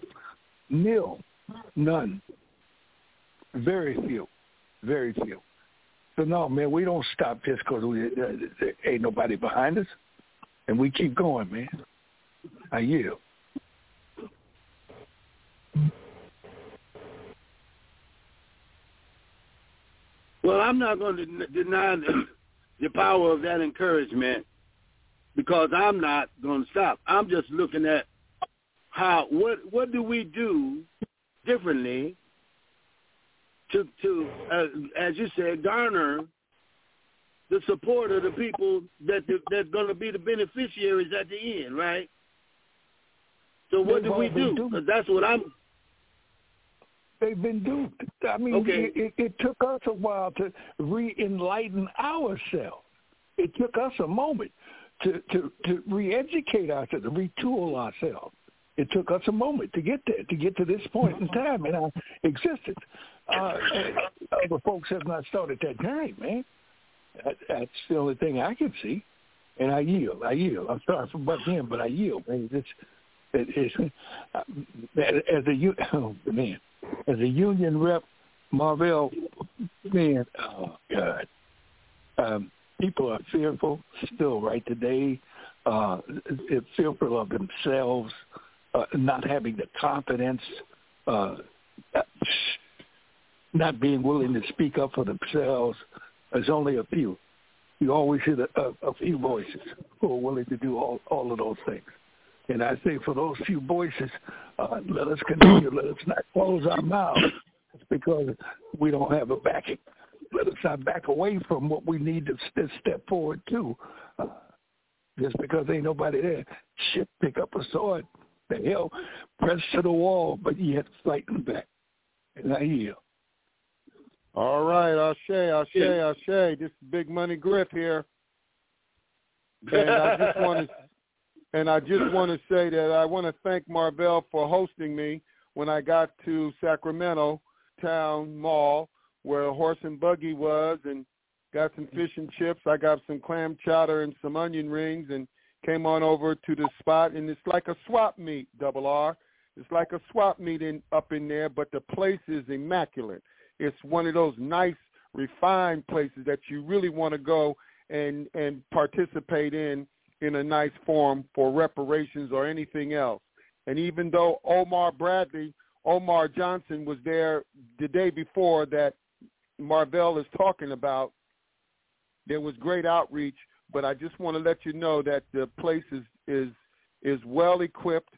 none, very few. So no, man, we don't stop just because there ain't nobody behind us, and we keep going, man. I yield. Well, I'm not going to deny the power of that encouragement because I'm not going to stop. I'm just looking at what do we do differently to as you said, garner the support of the people that's going to be the beneficiaries at the end, right? So what do we do? Because that's what I'm... They've been duped. I mean, okay. It took us a while to re-enlighten ourselves. It took us a moment to re-educate ourselves, to retool ourselves. It took us a moment to get there, to get to this point in time in our existence. Other folks have not started that journey, man. That's the only thing I can see. And I yield. I'm sorry for butting in, but I yield. As a union rep, Marvell, man, oh God, people are fearful still right today. Fearful of themselves, not having the confidence, not being willing to speak up for themselves. There's only a few. You always hear a few voices who are willing to do all of those things. And I say for those few voices, let us continue. Let us not close our mouths because we don't have a backing. Let us not back away from what we need to step forward to. Just because ain't nobody there, shit, pick up a sword. The hell, press to the wall, but yet fighting back. And I yield. All right, Ashe. This is Big Money Griff here. And I just want to say that I want to thank Marvell for hosting me when I got to Sacramento Town Mall where Horse and Buggy was and got some fish and chips. I got some clam chowder and some onion rings and came on over to the spot. And it's like a swap meet, Double R. It's like a swap meet up in there, but the place is immaculate. It's one of those nice, refined places that you really want to go and participate in a nice forum for reparations or anything else. And even though Omar Johnson was there the day before that Marvell is talking about, there was great outreach, but I just want to let you know that the place is well equipped,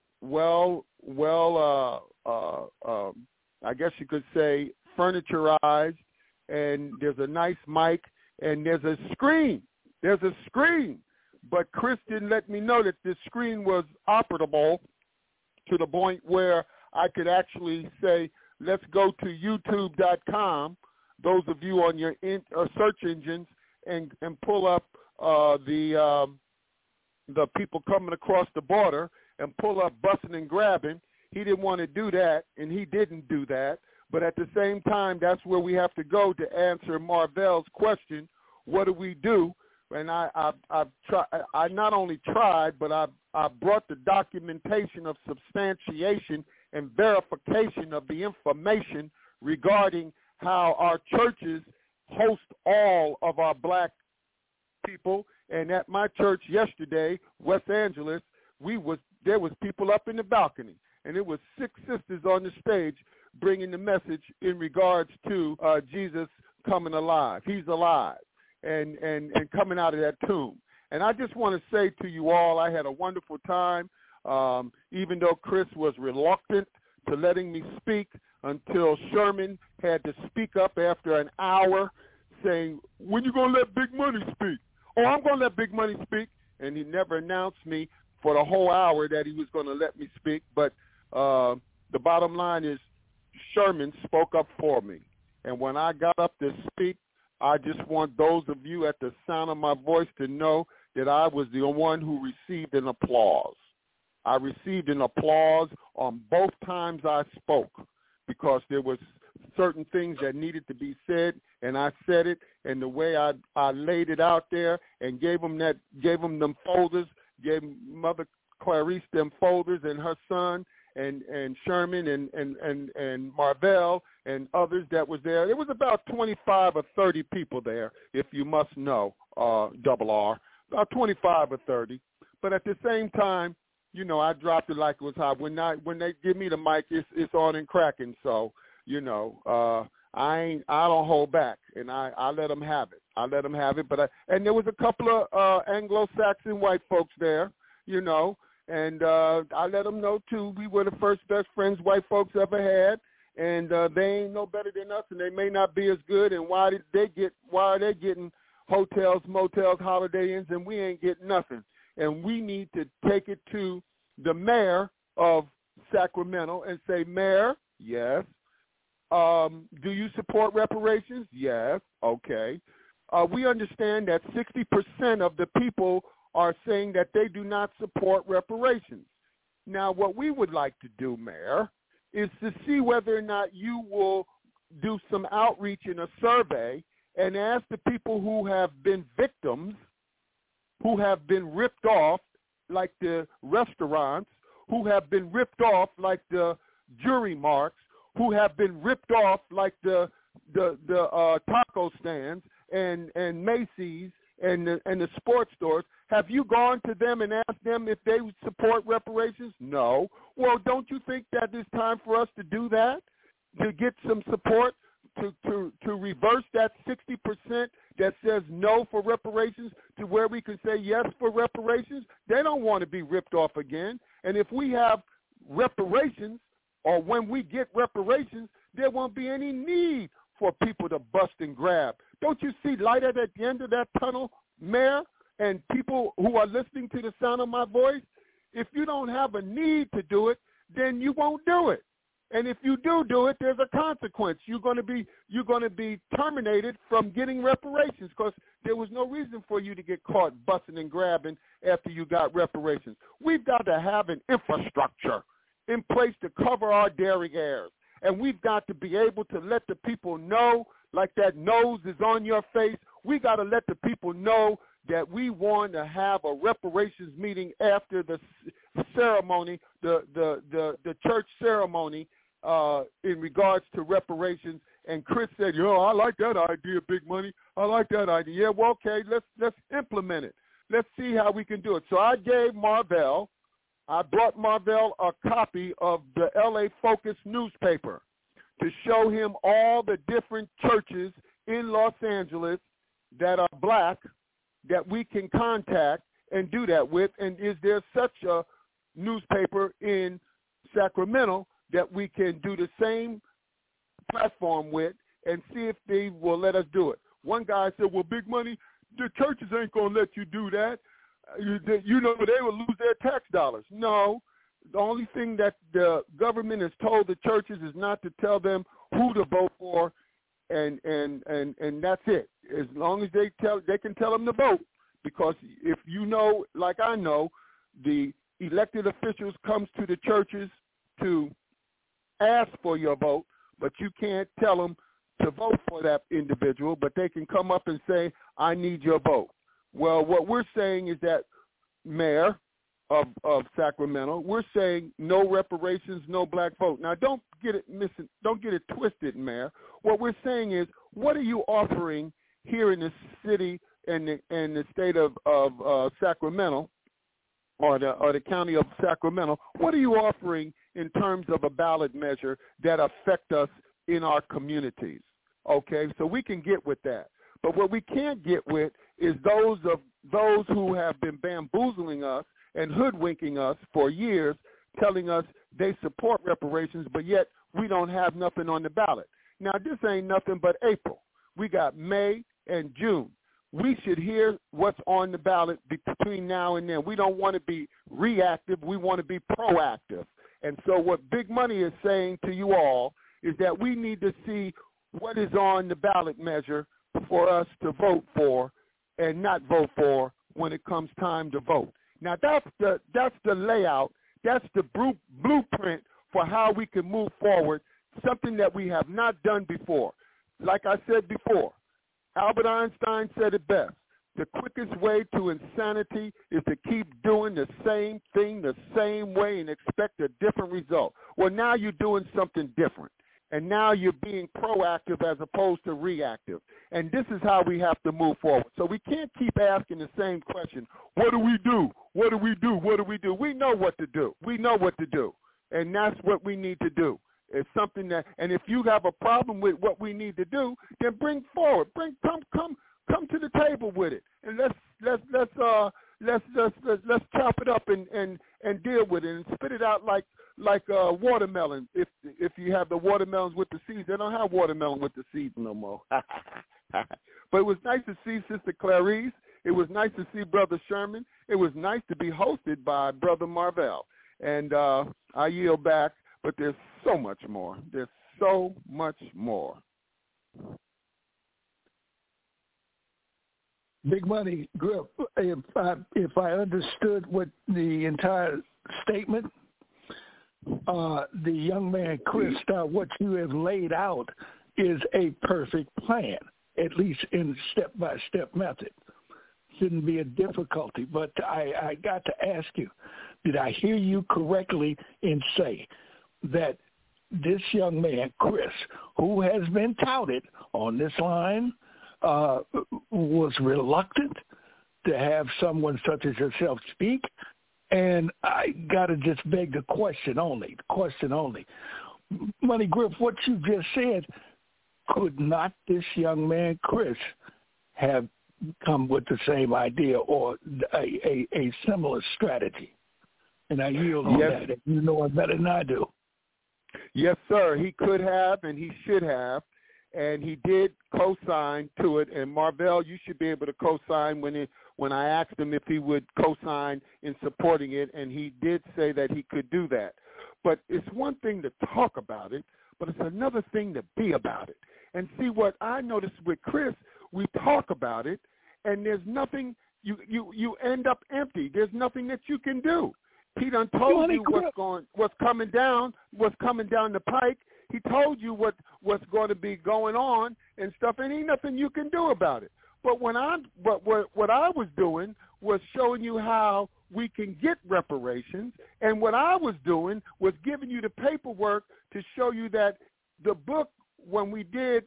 I guess you could say furniturized, and there's a nice mic, and there's a screen. But Chris didn't let me know that this screen was operable to the point where I could actually say, let's go to youtube.com, those of you on your search engines, and pull up the people coming across the border and pull up Bussin' and Grabbing. He didn't want to do that, and he didn't do that. But at the same time, that's where we have to go to answer Marvell's question, what do we do? And I not only tried, but I brought the documentation of substantiation and verification of the information regarding how our churches host all of our black people. And at my church yesterday, West Angeles, there was people up in the balcony, and it was 6 sisters on the stage bringing the message in regards to Jesus coming alive. He's alive and coming out of that tomb. And I just want to say to you all, I had a wonderful time, even though Chris was reluctant to letting me speak until Sherman had to speak up after an hour saying, when you going to let Big Money speak? Oh, I'm going to let Big Money speak. And he never announced me for the whole hour that he was going to let me speak. But the bottom line is Sherman spoke up for me. And when I got up to speak, I just want those of you at the sound of my voice to know that I was the one who received an applause. I received an applause on both times I spoke because there was certain things that needed to be said, and I said it, and the way I laid it out there and gave them them folders, gave Mother Clarice them folders and her son and Sherman and Marvell and others that was there. There was about 25 or 30 people there, if you must know, Double R, about 25 or 30. But at the same time, you know, I dropped it like it was hot. When they give me the mic, it's on and cracking. So, you know, I don't hold back, and I let them have it. And there was a couple of Anglo-Saxon white folks there, you know, and I let them know too. We were the first best friends white folks ever had, and they ain't no better than us, and they may not be as good. And why are they getting hotels, motels, Holiday Inns, and we ain't getting nothing? And we need to take it to the mayor of Sacramento and say, Mayor, yes. Do you support reparations? Yes. Okay. We understand that 60% of the people are saying that they do not support reparations. Now, what we would like to do, Mayor, is to see whether or not you will do some outreach in a survey and ask the people who have been victims, who have been ripped off, like the restaurants, who have been ripped off like the jury marks, who have been ripped off like the taco stands and Macy's and the sports stores. Have you gone to them and asked them if they would support reparations? No. Well, don't you think that it's time for us to do that, to get some support to reverse that 60% that says no for reparations to where we can say yes for reparations? They don't want to be ripped off again. And if we have reparations, or when we get reparations, there won't be any need for people to bust and grab. Don't you see light at the end of that tunnel, Mayor, and people who are listening to the sound of my voice? If you don't have a need to do it, then you won't do it. And if you do it, there's a consequence. You're going to be terminated from getting reparations, because there was no reason for you to get caught busting and grabbing after you got reparations. We've got to have an infrastructure in place to cover our daring errors. And we've got to be able to let the people know, like that nose is on your face. We got to let the people know that we want to have a reparations meeting after the ceremony, the church ceremony, in regards to reparations. And Chris said, I like that idea, Big Money. I like that idea. Yeah, well, okay, let's implement it. Let's see how we can do it. So I brought Marvell a copy of the LA Focus newspaper to show him all the different churches in Los Angeles that are black that we can contact and do that with. And is there such a newspaper in Sacramento that we can do the same platform with and see if they will let us do it? One guy said, well, Big Money, the churches ain't going to let you do that. You know, they will lose their tax dollars. No, the only thing that the government has told the churches is not to tell them who to vote for, and that's it. As long as they can tell them to vote, because if you know, like I know, the elected officials comes to the churches to ask for your vote, but you can't tell them to vote for that individual, but they can come up and say, I need your vote. Well, what we're saying is that, Mayor of Sacramento, we're saying no reparations, no black vote. Now, don't get it twisted, Mayor. What we're saying is, what are you offering here in the city and the state of Sacramento, or the county of Sacramento? What are you offering in terms of a ballot measure that affect us in our communities? Okay, so we can get with that. But what we can't get with is those who have been bamboozling us and hoodwinking us for years, telling us they support reparations, but yet we don't have nothing on the ballot. Now, this ain't nothing but April. We got May and June. We should hear what's on the ballot between now and then. We don't want to be reactive. We want to be proactive. And so what Big Money is saying to you all is that we need to see what is on the ballot measure for us to vote for and not vote for when it comes time to vote. Now, that's the layout. That's the blueprint for how we can move forward, something that we have not done before. Like I said before, Albert Einstein said it best. The quickest way to insanity is to keep doing the same thing the same way and expect a different result. Well, now you're doing something different. And now you're being proactive as opposed to reactive. And this is how we have to move forward. So we can't keep asking the same question. What do we do? What do we do? What do we do? We know what to do. We know what to do. And that's what we need to do. It's something that, and if you have a problem with what we need to do, then bring forward. Come to the table with it. And let's chop it up and deal with it and spit it out like watermelon. If you have the watermelons with the seeds, they don't have watermelon with the seeds no more. But it was nice to see Sister Clarice. It was nice to see Brother Sherman. It was nice to be hosted by Brother Marvell. And I yield back, but there's so much more. There's so much more. Big Money, Griff, if I understood what the entire statement, the young man, Chris, what you have laid out is a perfect plan. at least in step-by-step method. Shouldn't be a difficulty. But I got to ask you, did I hear you correctly in say that this young man, Chris, who has been touted on this line, was reluctant to have someone such as yourself speak? And I got to just beg the question only. Money Griff, what you just said, could not this young man, Chris, have come with the same idea or a similar strategy? And I yield on that. You know it better than I do. Yes, sir. He could have and he should have. And he did co-sign to it. And Marvell, you should be able to co-sign when I asked him if he would co-sign in supporting it, and he did say that he could do that. But it's one thing to talk about it, but it's another thing to be about it. And see, what I noticed with Chris, we talk about it, and there's nothing, you end up empty. There's nothing that you can do. He done told you what's coming down the pike. He told you what's going to be going on and stuff, and ain't nothing you can do about it. But what I was doing was showing you how we can get reparations, and what I was doing was giving you the paperwork to show you that the book, when we did,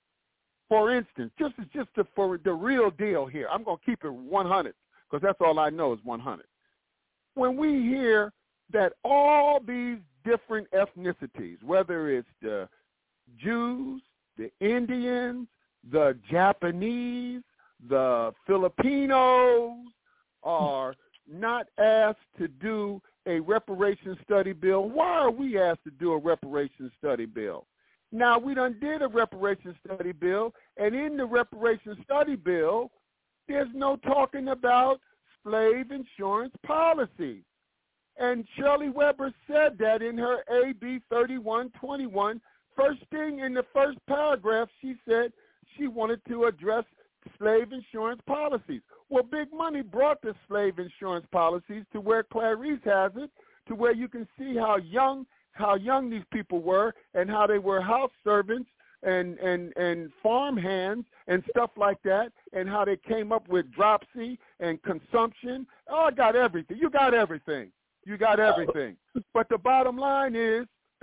for instance, for the real deal here, I'm going to keep it 100 because that's all I know is 100. When we hear that all these different ethnicities, whether it's the Jews, the Indians, the Japanese, the Filipinos, are not asked to do a reparations study bill. Why are we asked to do a reparations study bill? Now, we done did a reparations study bill, and in the reparations study bill, there's no talking about slave insurance policy. And Shirley Weber said that in her AB 3121. First thing in the first paragraph, she said she wanted to address slave insurance policies. Well, Big Money brought the slave insurance policies to where Clarice has it, to where you can see how young these people were and how they were house servants and farm hands and stuff like that, and how they came up with dropsy and consumption. Oh, I got everything. You got everything. You got everything. But the bottom line is,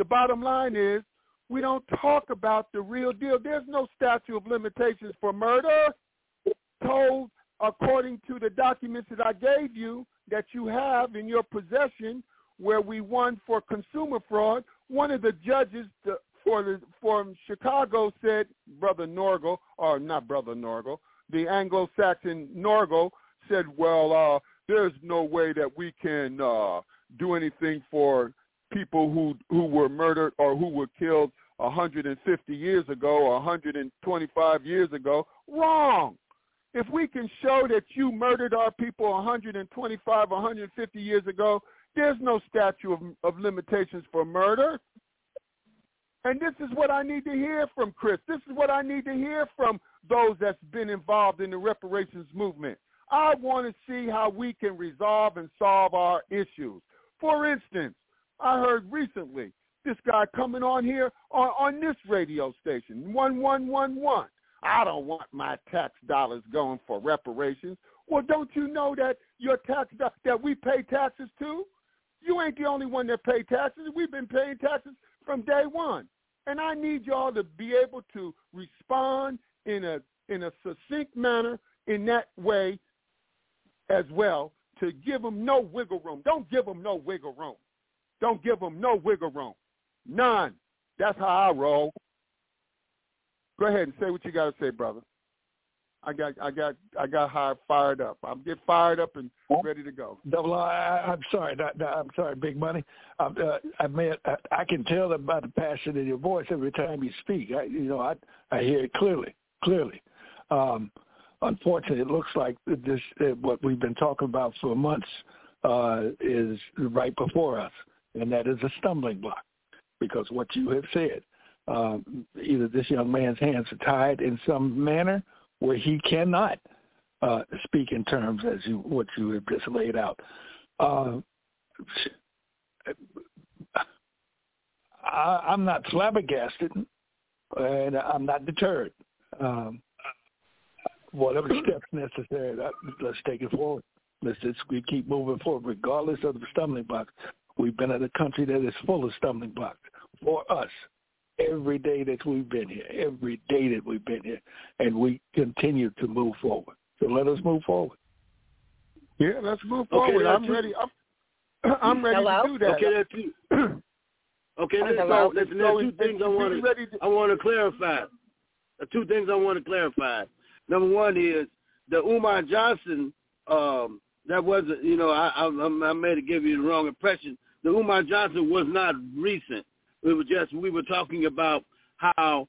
we don't talk about the real deal. There's no statute of limitations for murder. Told, according to the documents that I gave you, that you have in your possession, where we won for consumer fraud, one of the judges from Chicago said, Brother Norgal, or not Brother Norgal, the Anglo-Saxon Norgal said, well, there's no way that we can do anything for people who were murdered or who were killed 150 years ago or 125 years ago. Wrong. If we can show that you murdered our people 125, 150 years ago, there's no statute of limitations for murder. And this is what I need to hear from Chris. This is what I need to hear from those that's been involved in the reparations movement. I want to see how we can resolve and solve our issues. For instance, I heard recently this guy coming on here on this radio station, 1111. I don't want my tax dollars going for reparations. Well, don't you know that your tax that we pay taxes too? You ain't the only one that pay taxes. We've been paying taxes from day one. And I need y'all to be able to respond in a succinct manner in that way as well, to give them no wiggle room. Don't give them no wiggle room. Don't give them no wiggle room. None. That's how I roll. Go ahead and say what you got to say, brother. I got fired up. I'm get fired up and ready to go. Double I'm sorry. I'm sorry, Big Money. I can tell by the passion in your voice every time you speak. I hear it clearly. Unfortunately, it looks like this what we've been talking about for months is right before us, and that is a stumbling block, because what you have said, either this young man's hands are tied in some manner where he cannot speak in terms as what you have just laid out. I'm not flabbergasted, and I'm not deterred. whatever steps necessary, let's take it forward. Let's just keep moving forward, regardless of the stumbling blocks. We've been in a country that is full of stumbling blocks for us. Every day that we've been here, and we continue to move forward. So let us move forward. Yeah, let's move forward. I'm ready. I'm ready to do that. Okay, that's you. Okay, listen, there's two things I want to clarify. Two things I want to clarify. Number one is the Umar Johnson. That wasn't, I may have given you the wrong impression. The Umar Johnson was not recent. It was just we were talking about how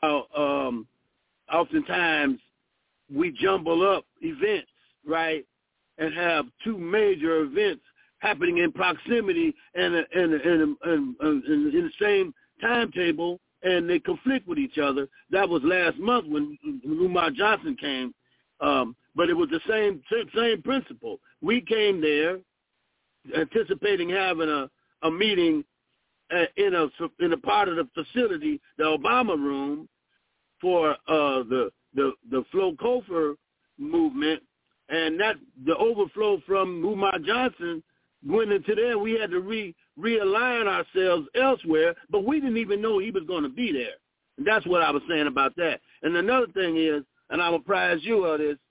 oftentimes we jumble up events, right, and have two major events happening in proximity and in the same timetable, and they conflict with each other. That was last month when Umar Johnson came, but it was the same principle. We came there anticipating having a meeting in a part of the facility, the Obama room, for the Flo Kofer movement, and that the overflow from Umar Johnson went into there. We had to realign ourselves elsewhere, but we didn't even know he was going to be there. And that's what I was saying about that. And another thing is, and I'll apprise you of this,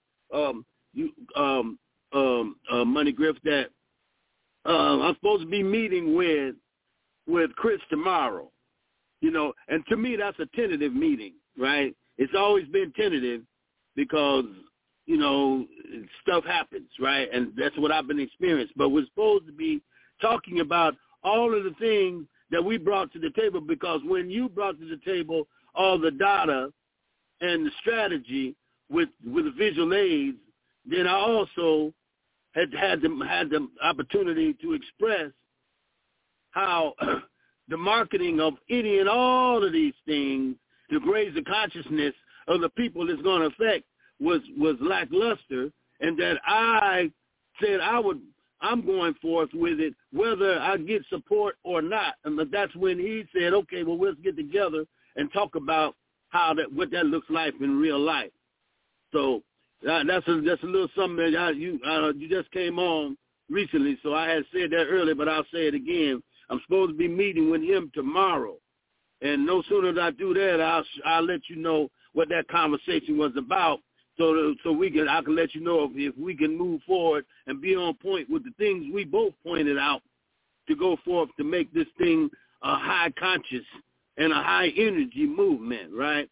Money Griff, that I'm supposed to be meeting with Chris tomorrow, and to me that's a tentative meeting, right? It's always been tentative because, stuff happens, right? And that's what I've been experiencing. But we're supposed to be talking about all of the things that we brought to the table, because when you brought to the table all the data and the strategy with the visual aids, then I also had the opportunity to express how the marketing of any and all of these things to raise the consciousness of the people it's going to affect was lackluster, and that I said I'm going forth with it whether I get support or not. And that's when he said, okay, well, let's get together and talk about what that looks like in real life. So that's a little something that you just came on recently, so I had said that earlier, but I'll say it again. I'm supposed to be meeting with him tomorrow, and no sooner as I do that, I'll let you know what that conversation was about, so I can let you know if we can move forward and be on point with the things we both pointed out to go forth to make this thing a high conscious and a high energy movement, right?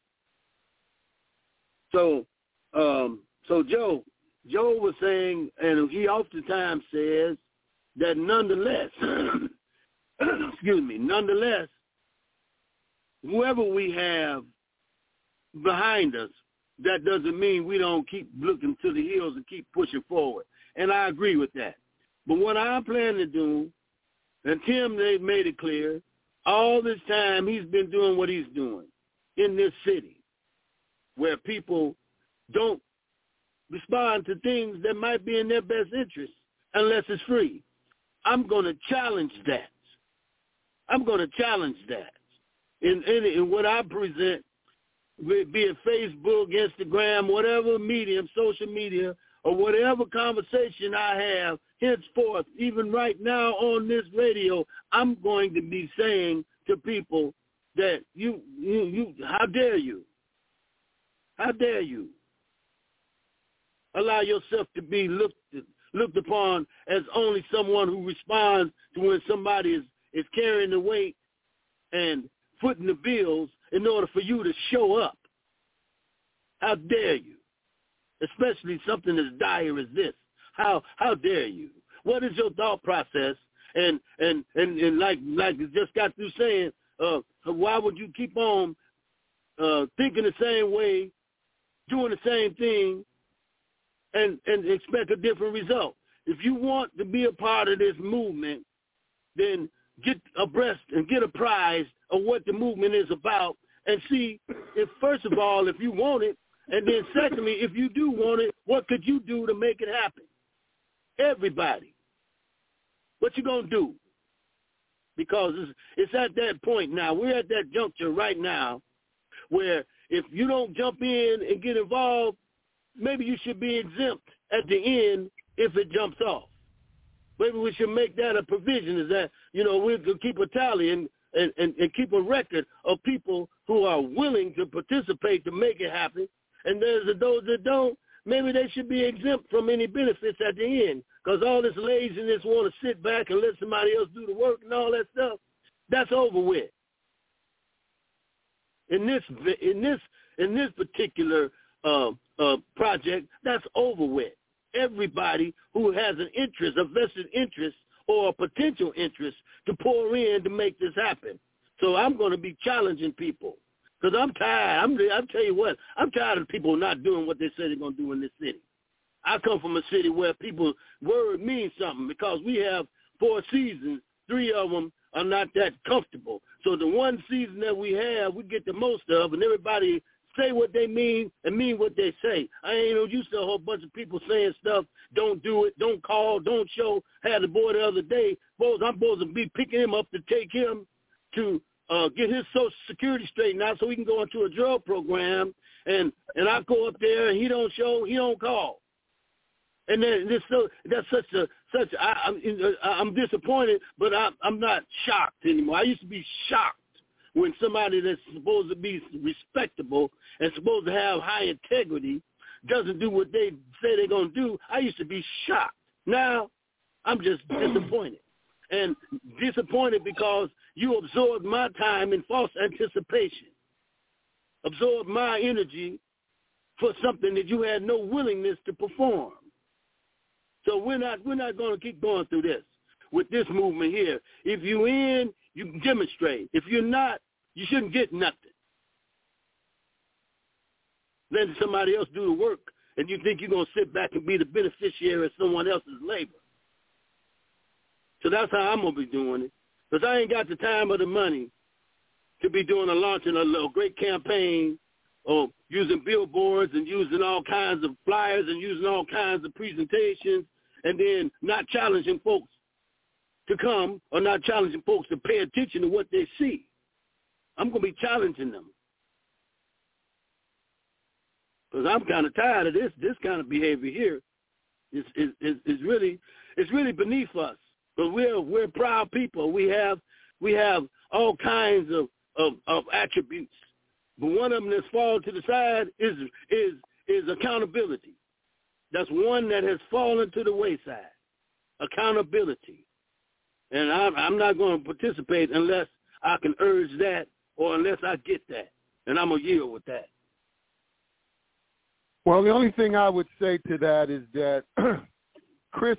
So Joe was saying, and he oftentimes says that nonetheless, whoever we have behind us, that doesn't mean we don't keep looking to the hills and keep pushing forward. And I agree with that. But what I plan to do, and Tim, they've made it clear, all this time he's been doing what he's doing in this city where people don't respond to things that might be in their best interest unless it's free. I'm going to challenge that. In what I present, be it Facebook, Instagram, whatever medium, social media, or whatever conversation I have, henceforth, even right now on this radio, I'm going to be saying to people that you how dare you? How dare you allow yourself to be looked upon as only someone who responds to when somebody is carrying the weight and footing the bills in order for you to show up? How dare you? Especially something as dire as this. How dare you? What is your thought process? And like you just got through saying, why would you keep on thinking the same way, doing the same thing, and expect a different result? If you want to be a part of this movement, then get abreast and get apprised of what the movement is about, and see if, first of all, if you want it, and then secondly, if you do want it, what could you do to make it happen? Everybody. What you going to do? Because it's at that point now. We're at that juncture right now where if you don't jump in and get involved, maybe you should be exempt at the end if it jumps off. Maybe we should make that a provision, is that, we could keep a tally and keep a record of people who are willing to participate to make it happen. And there's those that don't, maybe they should be exempt from any benefits at the end, because all this laziness, want to sit back and let somebody else do the work and all that stuff, that's over with. In this particular project, that's over with. Everybody who has an interest, a vested interest, or a potential interest to pour in to make this happen. So I'm going to be challenging people, because I'm tired. I'll tell you what, I'm tired of people not doing what they say they're going to do in this city. I come from a city where people's word means something, because we have 4 seasons. 3 of them are not that comfortable. So the one season that we have, we get the most of, and everybody say what they mean and mean what they say. I ain't used to a whole bunch of people saying stuff, don't do it, don't call, don't show. Had the boy the other day, I'm supposed to be picking him up to take him to get his Social Security straightened out so he can go into a drug program, and I go up there and he don't show, he don't call. And then I'm disappointed, but I'm not shocked anymore. I used to be shocked when somebody that's supposed to be respectable and supposed to have high integrity doesn't do what they say they're going to do. I used to be shocked. Now I'm just disappointed. And disappointed because you absorbed my time in false anticipation, absorbed my energy for something that you had no willingness to perform. So we're not going to keep going through this with this movement here. If you're in, you demonstrate. If you're not, you shouldn't get nothing. Let somebody else do the work, and you think you're going to sit back and be the beneficiary of someone else's labor. So that's how I'm going to be doing it, because I ain't got the time or the money to be launching a great campaign or using billboards and using all kinds of flyers and using all kinds of presentations and then not challenging folks to come or not challenging folks to pay attention to what they see. I'm going to be challenging them, because I'm kind of tired of this kind of behavior here. It's really beneath us, because we're proud people. We have all kinds of attributes, but one of them that's fallen to the side is accountability. That's one that has fallen to the wayside. Accountability. And I'm not going to participate unless I can urge that or unless I get that. And I'm going to yield with that. Well, the only thing I would say to that is that Chris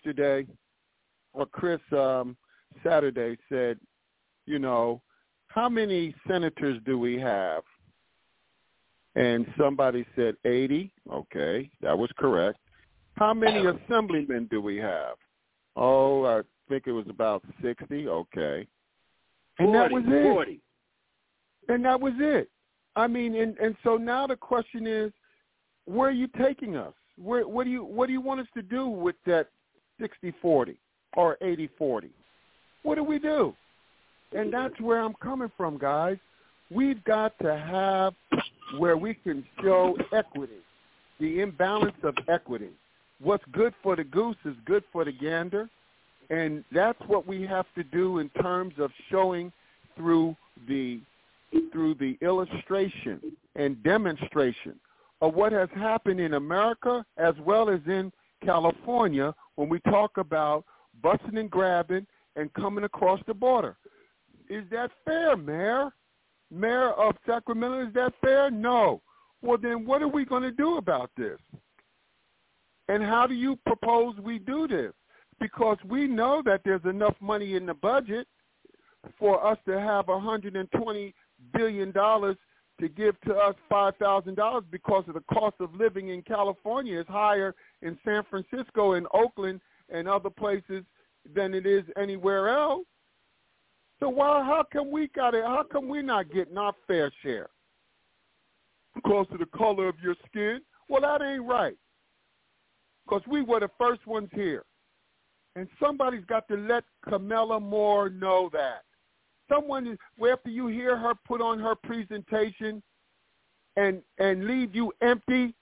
Saturday said, how many senators do we have? And somebody said 80. Okay, that was correct. How many assemblymen do we have? Oh, I think it was about 60. Okay. And 40, that was it. 40. And that was it. I mean, and so now the question is, where are you taking us? What do you want us to do with that 60-40 or 80-40? What do we do? And that's where I'm coming from, guys. We've got to have where we can show equity, the imbalance of equity. What's good for the goose is good for the gander, and that's what we have to do in terms of showing through the illustration and demonstration of what has happened in America as well as in California when we talk about busting and grabbing and coming across the border. Is that fair, Mayor? Mayor of Sacramento, is that fair? No. Well, then what are we going to do about this? And how do you propose we do this? Because we know that there's enough money in the budget for us to have $120 billion to give to us $5,000 because of the cost of living in California is higher in San Francisco and Oakland and other places than it is anywhere else. So how come we not getting our fair share? Because of the color of your skin? Well, that ain't right. Because we were the first ones here. And somebody's got to let Kamala Moore know that. Someone, after you hear her put on her presentation and leave you empty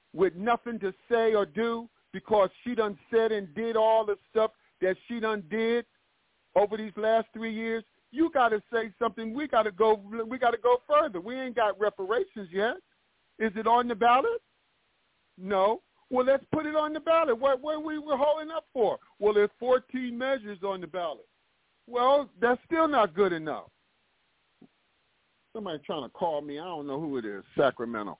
with nothing to say or do because she done said and did all the stuff that she done did over these last 3 years, you got to say something. We got to go further. We ain't got reparations yet. Is it on the ballot? No. Well, let's put it on the ballot. What we were holding up for? Well, there's 14 measures on the ballot. Well, that's still not good enough. Somebody trying to call me. I don't know who it is. Sacramento.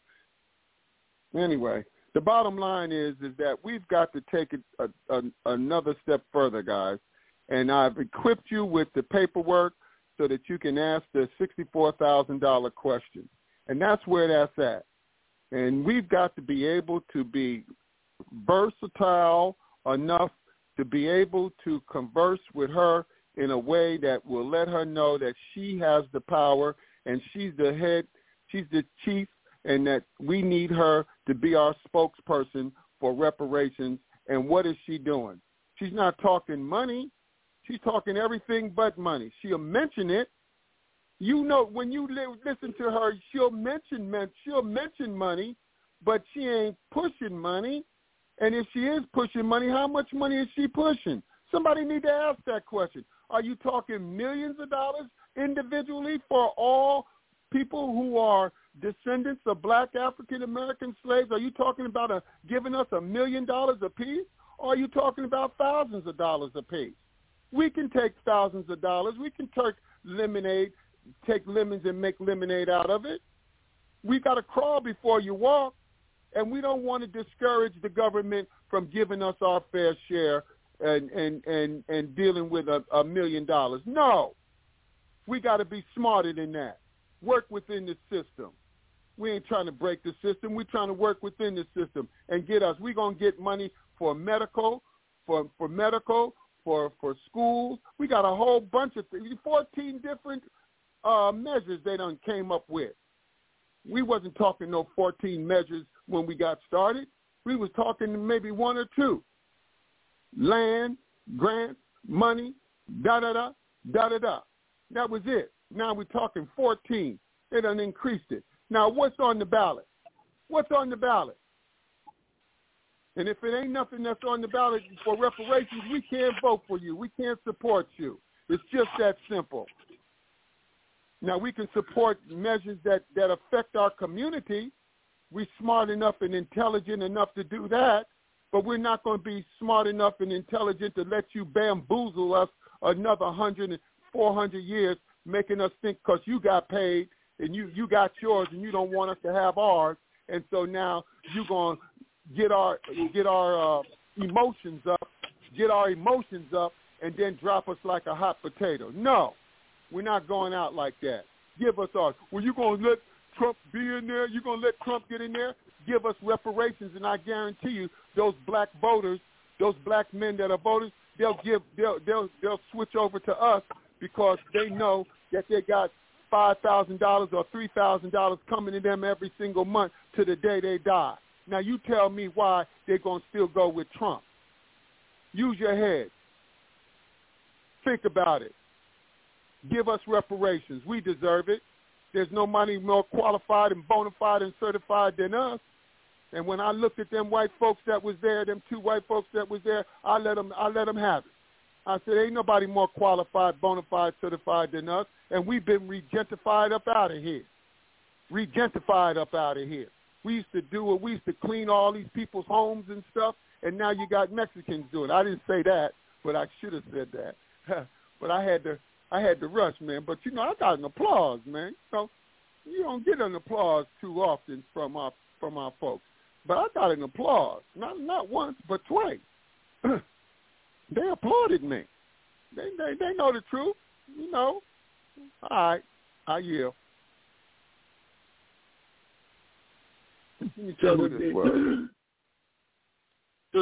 Anyway, the bottom line is that we've got to take it another step further, guys. And I've equipped you with the paperwork so that you can ask the $64,000 question. And that's where that's at. And we've got to be able to be versatile enough to be able to converse with her in a way that will let her know that she has the power and she's the head, she's the chief, and that we need her to be our spokesperson for reparations. And what is she doing? She's not talking money. She's talking everything but money. She'll mention it. You know, when you listen to her, she'll mention money, but she ain't pushing money. And if she is pushing money, how much money is she pushing? Somebody need to ask that question. Are you talking millions of dollars individually for all people who are descendants of black African-American slaves? Are you talking about giving us $1 million apiece? Or are you talking about thousands of dollars apiece? We can take thousands of dollars. We can take lemons and make lemonade out of it. We got to crawl before you walk, and we don't want to discourage the government from giving us our fair share and dealing with $1 million. No, we got to be smarter than that. Work within the system. We ain't trying to break the system. We're trying to work within the system and get us. We're going to get money for medical, for schools. We got a whole bunch of things, 14 different measures they done came up with. We wasn't talking no 14 measures when we got started. We was talking maybe one or two. Land, grants, money, da-da-da, da-da-da. That was it. Now we're talking 14. They done increased it. Now what's on the ballot? What's on the ballot? And if it ain't nothing that's on the ballot for reparations, we can't vote for you. We can't support you. It's just that simple. Now, we can support measures that affect our community. We're smart enough and intelligent enough to do that, but we're not going to be smart enough and intelligent to let you bamboozle us another 100 and 400 years, making us think because you got paid and you got yours and you don't want us to have ours, and so now you're going to get our emotions up, and then drop us like a hot potato. No, we're not going out like that. Give us ours. Well, you going to let Trump be in there? You going to let Trump get in there? Give us reparations, and I guarantee you, those black voters, those black men that are voters, they'll switch over to us because they know that they got $5,000 or $3,000 coming to them every single month to the day they die. Now, you tell me why they're going to still go with Trump. Use your head. Think about it. Give us reparations. We deserve it. There's nobody more qualified and bona fide and certified than us. And when I looked at them white folks that was there, them two white folks that was there, I let them have it. I said, ain't nobody more qualified, bona fide, certified than us, and we've been regentified up out of here. Regentified up out of here. We used to do it. We used to clean all these people's homes and stuff, and now you got Mexicans doing it. I didn't say that, but I should have said that. But I had to rush, man. But, I got an applause, man. So you don't get an applause too often from our folks. But I got an applause, not once, but twice. They applauded me. They know the truth, All right, I yield. Let me tell you this word. So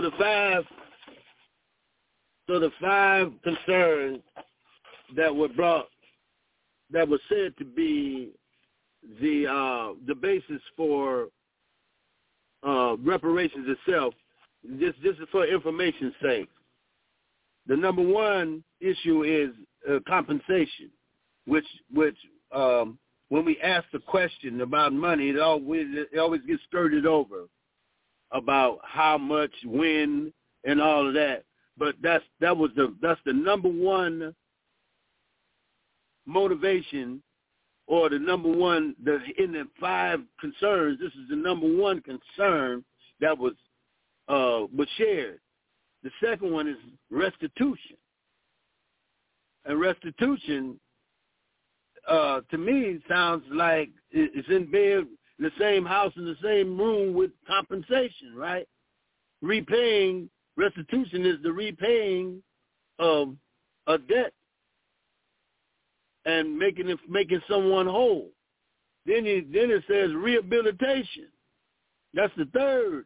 the five concerns that were said to be the basis for reparations itself. This is for information's sake. The number one issue is compensation, which when we ask the question about money, it always gets skirted over. about how much, when, and all of that. But that's the number one motivation, or the number one in the 5 concerns. This is the number one concern that was shared. The second one is restitution, and restitution to me sounds like it's in bed in the same house in the same room with compensation, right? Restitution is the repaying of a debt and making someone whole. Then it says rehabilitation. That's the third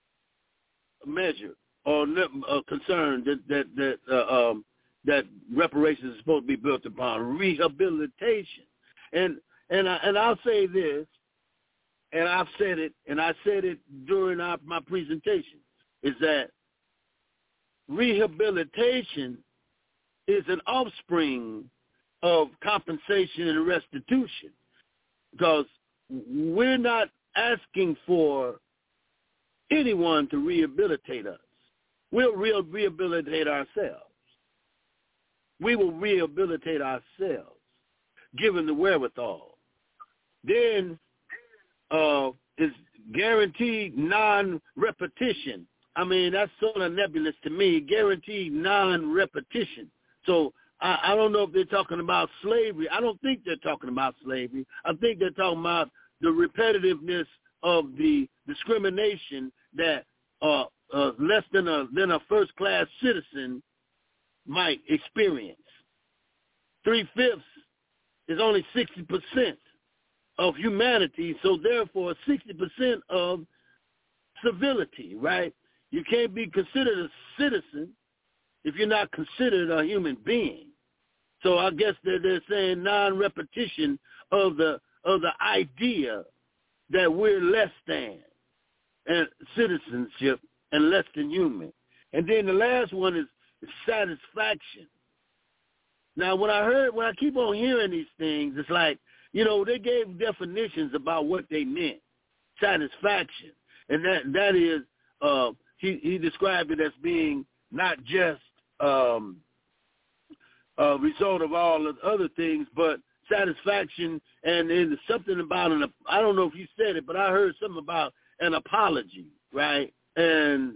measure or concern that reparations is supposed to be built upon. Rehabilitation, and I'll say this, and I've said it, and I said it during my presentation, is that rehabilitation is an offspring of compensation and restitution, because we're not asking for anyone to rehabilitate us. We'll rehabilitate ourselves. We will rehabilitate ourselves, given the wherewithal. Then is guaranteed non-repetition. I mean, that's sort of nebulous to me, guaranteed non-repetition. So I don't know if they're talking about slavery. I don't think they're talking about slavery. I think they're talking about the repetitiveness of the discrimination that less than a first-class citizen might experience. 3/5 is only 60% of humanity, so therefore 60% of civility, right? You can't be considered a citizen if you're not considered a human being. So I guess they're saying non-repetition of the idea that we're less than and citizenship and less than human. And then the last one is satisfaction. Now, when I keep on hearing these things, it's like, they gave definitions about what they meant. Satisfaction. And that is, he described it as being not just a result of all of the other things, but satisfaction, and there's something about I don't know if you said it, but I heard something about an apology, right? And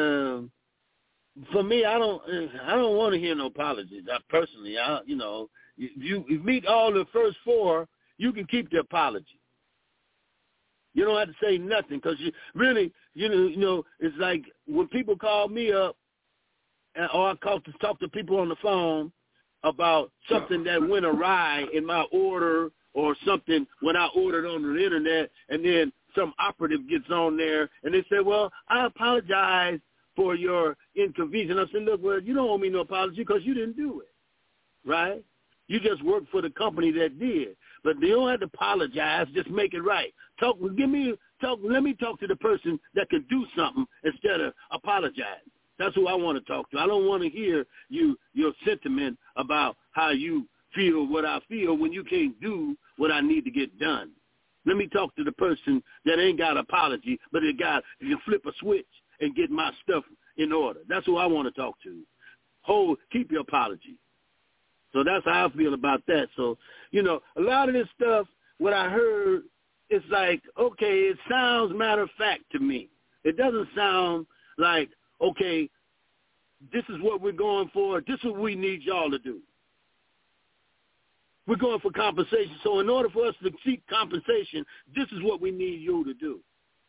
for me, I don't want to hear no apologies. Personally, you meet all the first 4, you can keep the apology. You don't have to say nothing, because you really, it's like when people call me up, or I talk to people on the phone about something that went awry in my order, or something when I ordered on the internet, and then some operative gets on there and they say, well, I apologize for your inconvenience. I said, look, well, you don't owe me no apology because you didn't do it, right? You just worked for the company that did. But you don't have to apologize, just make it right. Let me talk to the person that can do something instead of apologizing. That's who I want to talk to. I don't want to hear your sentiment about how you feel what I feel when you can't do what I need to get done. Let me talk to the person that ain't got an apology, but you can flip a switch and get my stuff in order. That's who I want to talk to. Keep your apology. So that's how I feel about that. So, a lot of this stuff, what I heard, it's like, okay, it sounds matter of fact to me. It doesn't sound like, okay, this is what we're going for. This is what we need y'all to do. We're going for compensation. So in order for us to seek compensation, this is what we need you to do.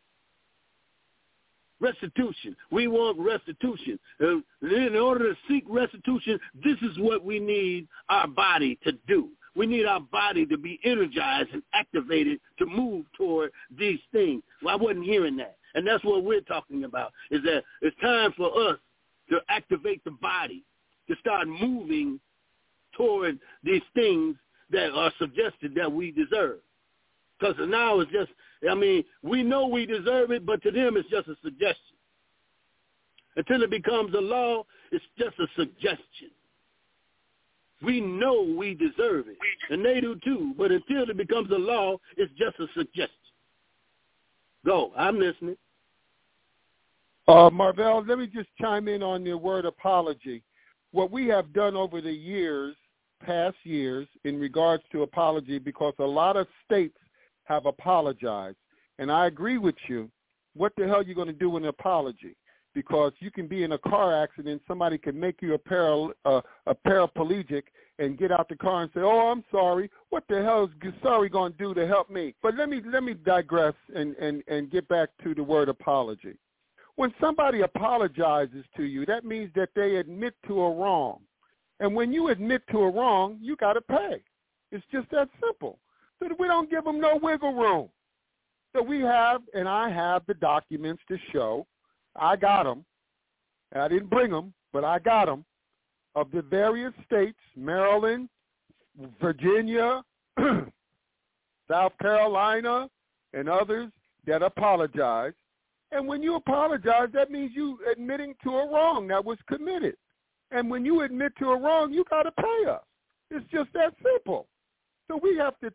Restitution. We want restitution. In order to seek restitution, this is what we need our body to do. We need our body to be energized and activated to move toward these things. Well, I wasn't hearing that. And that's what we're talking about, is that it's time for us to activate the body, to start moving toward these things that are suggested that we deserve. Because now it's just, we know we deserve it, but to them it's just a suggestion. Until it becomes a law, it's just a suggestion. We know we deserve it, and they do too, but until it becomes a law, it's just a suggestion. Go, I'm listening. Marvell, let me just chime in on the word apology. What we have done over the years, past years, in regards to apology, because a lot of states have apologized, and I agree with you. What the hell are you going to do with an apology? Because you can be in a car accident, somebody can make you a paraplegic and get out the car and say, "Oh, I'm sorry." What the hell is sorry going to do to help me? But let me digress and get back to the word apology. When somebody apologizes to you, that means that they admit to a wrong. And when you admit to a wrong, you got to pay. It's just that simple. So we don't give them no wiggle room. So we have, and I have the documents to show, I got them. I didn't bring them, but I got them, of the various states, Maryland, Virginia, South Carolina, and others that apologize. And when you apologize, that means you admitting to a wrong that was committed. And when you admit to a wrong, you got to pay us. It's just that simple. So we have to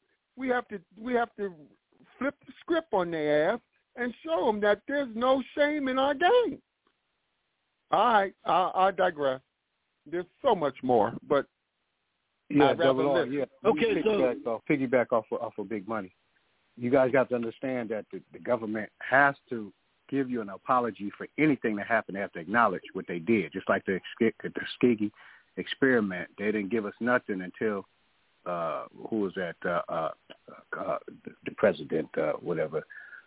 flip the script on their ass and show them that there's no shame in our game. All right, I digress. There's so much more, but yeah, okay. So piggyback off of Big Money. You guys got to understand that the government has to give you an apology for anything that happened. They have to acknowledge what they did. Just like the Tuskegee experiment, they didn't give us nothing until who was that? The president, whatever.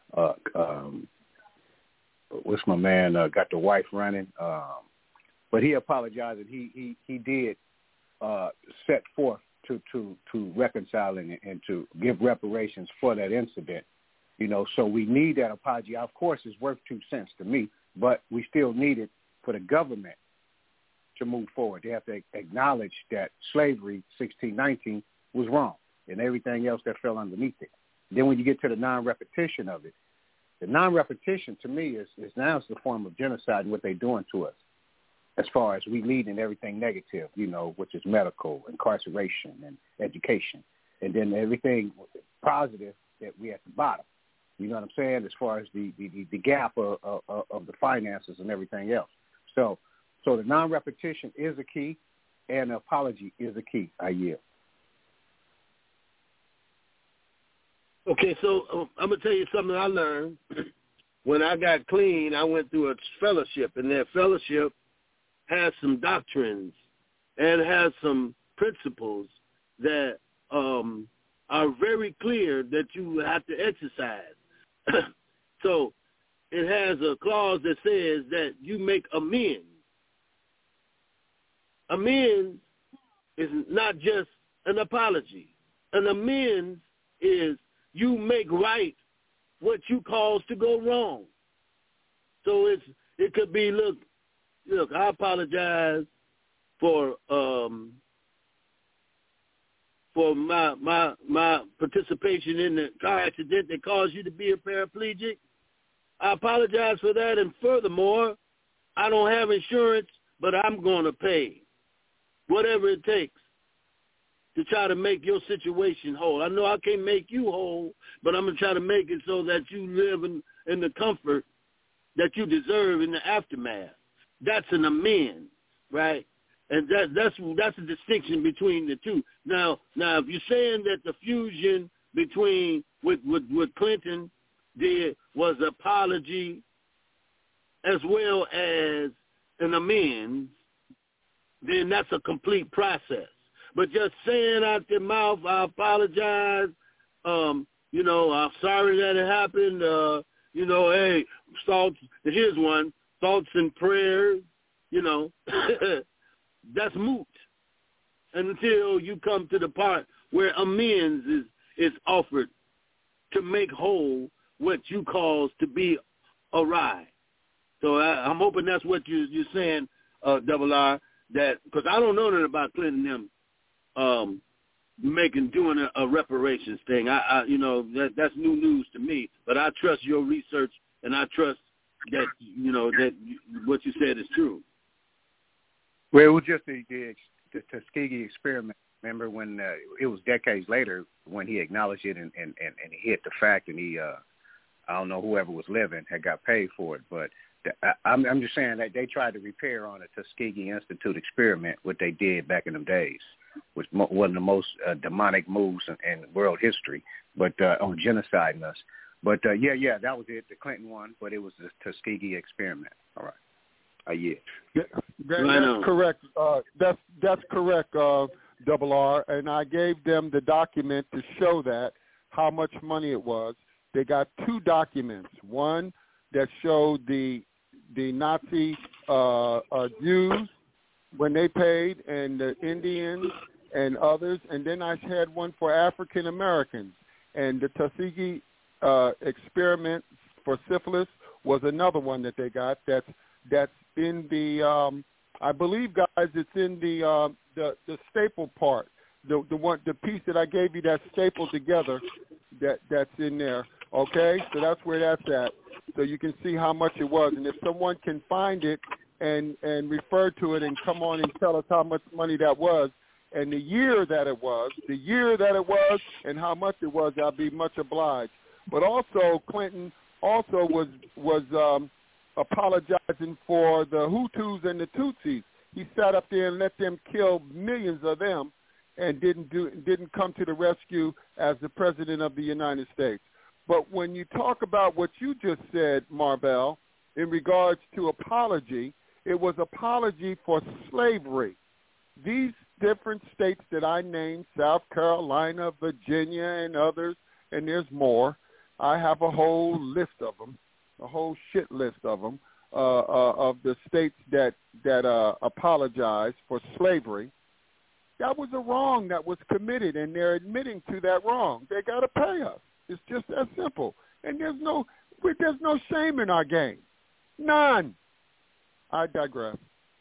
What's my man? Got the wife running. But he apologized, and he did set forth to reconcile and to give reparations for that incident. You know, so we need that apology. Of course, it's worth 2 cents to me, but we still need it for the government to move forward. They have to acknowledge that slavery, 1619, was wrong, and everything else that fell underneath it. Then when you get to the non-repetition of it, the non-repetition to me is now it's the form of genocide and what they're doing to us, as far as we lead in everything negative, you know, which is medical, incarceration, and education, and then everything positive that we at the bottom. You know what I'm saying? As far as the gap of the finances and everything else. So the non-repetition is a key, and the apology is a key. I yield. Okay, so I'm going to tell you something I learned. When I got clean, I went through a fellowship, and that fellowship has some doctrines and has some principles that are very clear that you have to exercise. So it has a clause that says that you make amends. Amends is not just an apology. An amends is you make right what you caused to go wrong. So it could be, look, I apologize for my participation in the car accident that caused you to be a paraplegic. I apologize for that, and furthermore, I don't have insurance, but I'm going to pay whatever it takes to try to make your situation whole. I know I can't make you whole, but I'm going to try to make it so that you live in the comfort that you deserve in the aftermath. That's an amend, right? And that's a distinction between the two. Now, if you're saying that the fusion between what Clinton did was apology as well as an amends, then that's a complete process. But just saying out your mouth, I apologize, I'm sorry that it happened, hey, here's one, thoughts and prayers, that's moot until you come to the part where amends is offered to make whole what you caused to be awry. So I'm hoping that's what you're saying, Double R, that because I don't know nothing about Clinton them doing a reparations thing. That's new news to me. But I trust your research, and I trust that that what you said is true. Well, it was just the Tuskegee experiment. Remember when it was decades later when he acknowledged it and he hit the fact, and he I don't know, whoever was living had got paid for it, but I'm just saying that they tried to repair on the Tuskegee Institute experiment, what they did back in them days, was one of the most demonic moves in world history, but on genociding us. But, yeah, that was it, the Clinton one, but it was the Tuskegee experiment. All right. That's correct. That's correct, Double R. And I gave them the document to show that, how much money it was. They got two documents. One that showed the Nazi Jews when they paid, and the Indians and others. And then I had one for African Americans. And the Tuskegee experiment for syphilis was another one that they got. That's in the I believe, guys, it's in the staple part. The piece that I gave you that's stapled together, that's in there. Okay, so that's where that's at. So you can see how much it was, and if someone can find it and refer to it and come on and tell us how much money that was, and the year that it was, and how much it was, I'll be much obliged. But also, Clinton also was apologizing for the Hutus and the Tutsis. He sat up there and let them kill millions of them, and didn't come to the rescue as the president of the United States. But when you talk about what you just said, Marvell, in regards to apology, it was apology for slavery. These different states that I named, South Carolina, Virginia, and others, and there's more. I have a whole list of them, a whole shit list of them, of the states that apologized for slavery. That was a wrong that was committed, and they're admitting to that wrong. They got to pay us. It's just that simple. And there's no shame in our game. None. I digress.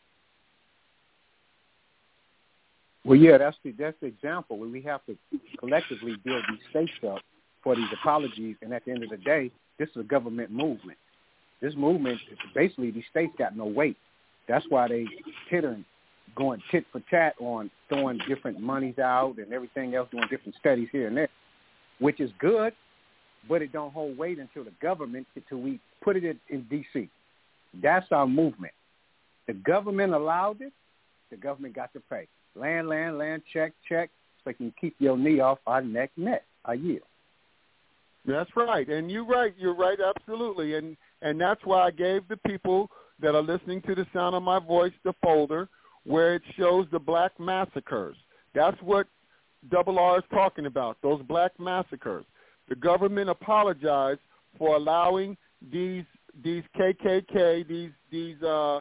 Well, yeah, that's the example. We have to collectively build these states up for these apologies, and at the end of the day, this is a government movement. This movement, basically, these states got no weight. That's why they tittering, going tit for tat on throwing different monies out and everything else, doing different studies here and there, which is good, but it don't hold weight until the government, until we put it in D.C. That's our movement. The government allowed it. The government got to pay. Land, check, so you can keep your knee off our neck. I yield. That's right, and you're right, absolutely, and that's why I gave the people that are listening to the sound of my voice the folder where it shows the black massacres. That's what Double R is talking about, those black massacres. The government apologized for allowing these KKK, these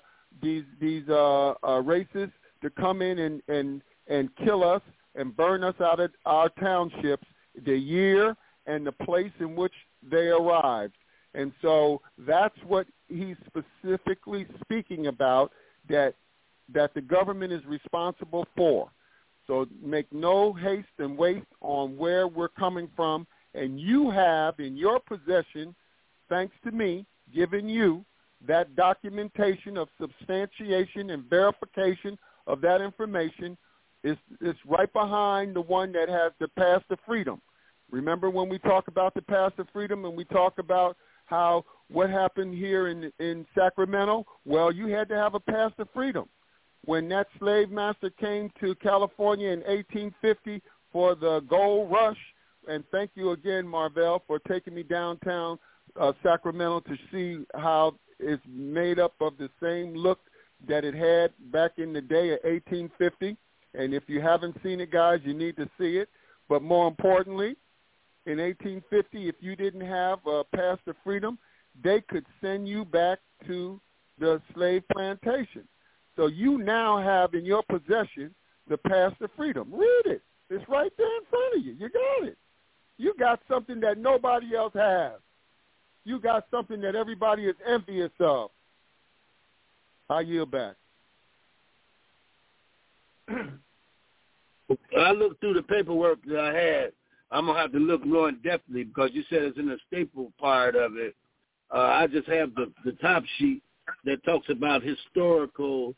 racists to come in and kill us and burn us out of our townships, the year and the place in which they arrived. And so that's what he's specifically speaking about, that the government is responsible for. So make no haste and waste on where we're coming from. And you have in your possession, thanks to me, given you that documentation of substantiation and verification of that information. It's right behind the one that has the Path to Freedom. Remember when we talk about the Path to Freedom and we talk about how what happened here in Sacramento? Well, you had to have a Path to Freedom. When that slave master came to California in 1850 for the gold rush, and thank you again, Marvell, for taking me downtown Sacramento to see how it's made up of the same look that it had back in the day of 1850. And if you haven't seen it, guys, you need to see it. But more importantly, in 1850, if you didn't have a Path to Freedom, they could send you back to the slave plantation. So you now have in your possession the Path to Freedom. Read it. It's right there in front of you. You got it. You got something that nobody else has. You got something that everybody is envious of. I yield back. I looked through the paperwork that I had. I'm going to have to look more in depthly because you said it's in the staple part of it. I just have the top sheet that talks about history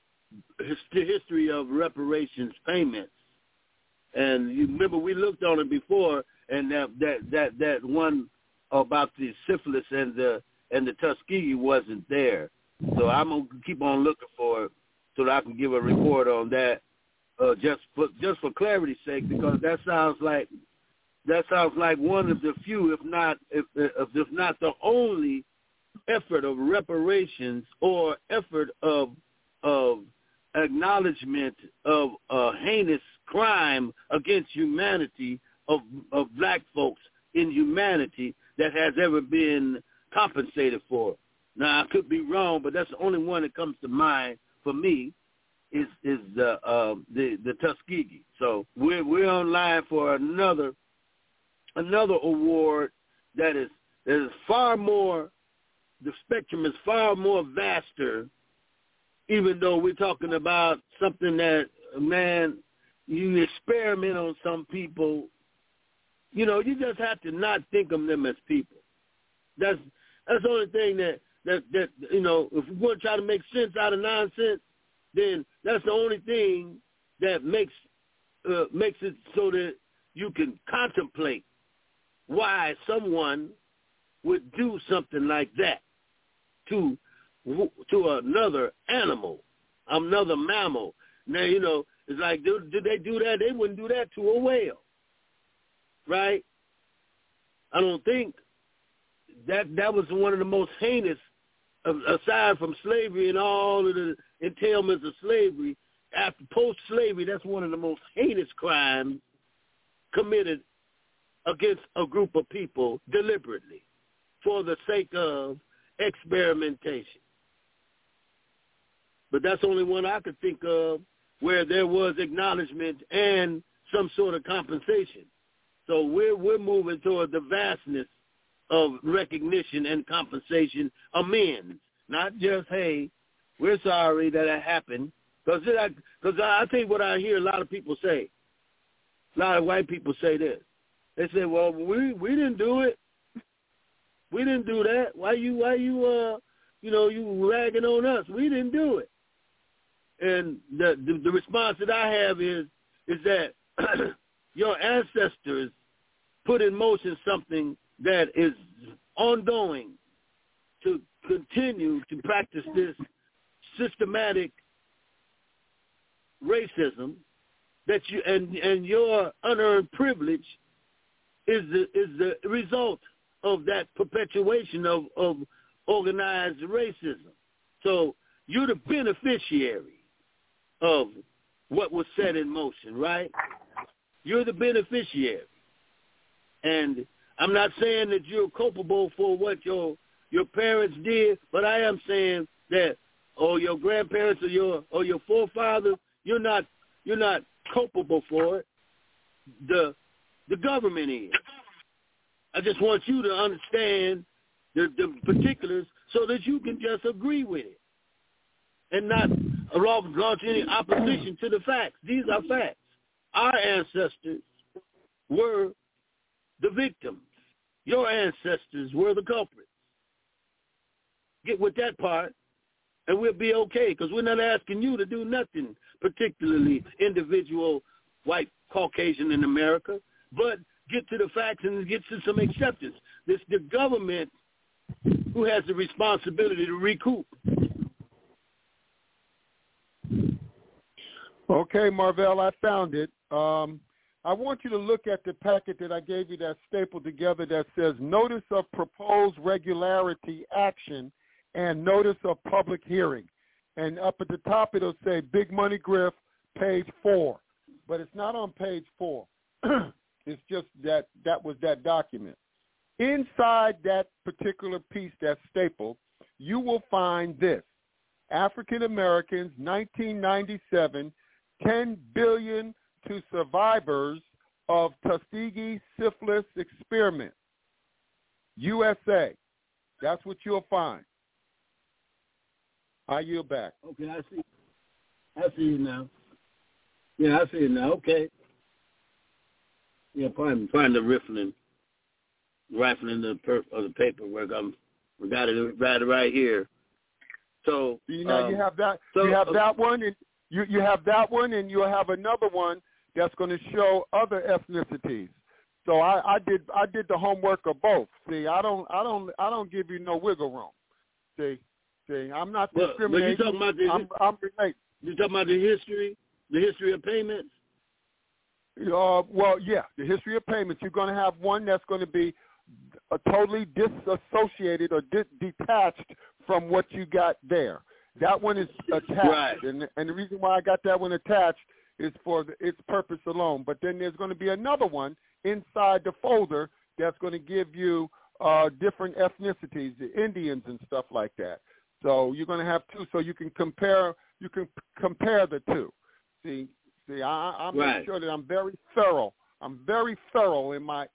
of reparations payments. And you remember we looked on it before, and that one about the syphilis and the and the Tuskegee wasn't there. So I'm going to keep on looking for it so that I can give a report on that, just for clarity's sake, because that sounds like one of the few, if not the only effort of reparations or effort of acknowledgement of a heinous crime against humanity of black folks in humanity that has ever been compensated for. Now, I could be wrong, but that's the only one that comes to mind for me is the Tuskegee. So we're online for another award that is far more. The spectrum is far more vaster, even though we're talking about something that, man, you experiment on some people. You know, you just have to not think of them as people. That's the only thing that you know, if we're going to try to make sense out of nonsense, then that's the only thing that makes it so that you can contemplate why someone would do something like that to another animal, another mammal. Now, you know, it's like, did they do that? They wouldn't do that to a whale, right? I don't think that was one of the most heinous, aside from slavery and all of the entailments of slavery. After post-slavery, that's one of the most heinous crimes committed against a group of people deliberately for the sake of experimentation. But that's the only one I could think of where there was acknowledgement and some sort of compensation. So we're moving toward the vastness of recognition and compensation, amends, not just, hey, we're sorry that it happened. Because I think what I hear a lot of people say, a lot of white people say this. They say, well, we didn't do it. We didn't do that. Why you ragging on us? We didn't do it. And the response that I have is that your ancestors put in motion something that is ongoing to continue to practice this systematic racism that you and your unearned privilege is the result of that perpetuation of organized racism. So you're the beneficiary of what was set in motion, right? You're the beneficiary. And I'm not saying that you're culpable for what your parents did, but I am saying that, or your grandparents or your forefathers, you're not culpable for it. The government is. I just want you to understand the particulars so that you can just agree with it and not launch any opposition to the facts. These are facts. Our ancestors were the victims. Your ancestors were the culprits. Get with that part, and we'll be okay, because we're not asking you to do nothing particularly individual, white, Caucasian in America, but get to the facts and get to some acceptance. It's the government who has the responsibility to recoup. Okay, Marvell, I found it. I want you to look at the packet that I gave you that's stapled together that says Notice of Proposed Regularity Action and Notice of Public Hearing. And up at the top it'll say Big Money Griff, page 4. But it's not on page 4. It's just that was that document. Inside that particular piece that's stapled, you will find this. African Americans, 1997, $10 billion to survivors of Tuskegee syphilis experiment. USA. That's what you'll find. I yield back. Okay, I see you now. Yeah, I see it now. Okay. Yeah, find the rifling the paperwork. We got it right here. So you have that. So, you have that one, and you have that one, and you'll have another one that's going to show other ethnicities. So I did the homework of both. See, I don't give you no wiggle room. See, I'm not discriminating. But you talking about I'm related. You talking about the history of payments? Well, yeah, the history of payments. You're going to have one that's going to be totally disassociated or detached from what you got there. That one is attached, right. And the reason why I got that one attached is for its purpose alone. But then there's going to be another one inside the folder that's going to give you different ethnicities, the Indians and stuff like that. So you're going to have two, so you can compare. You can compare the two. See, I'm right. making sure that I'm very thorough. I'm very thorough in my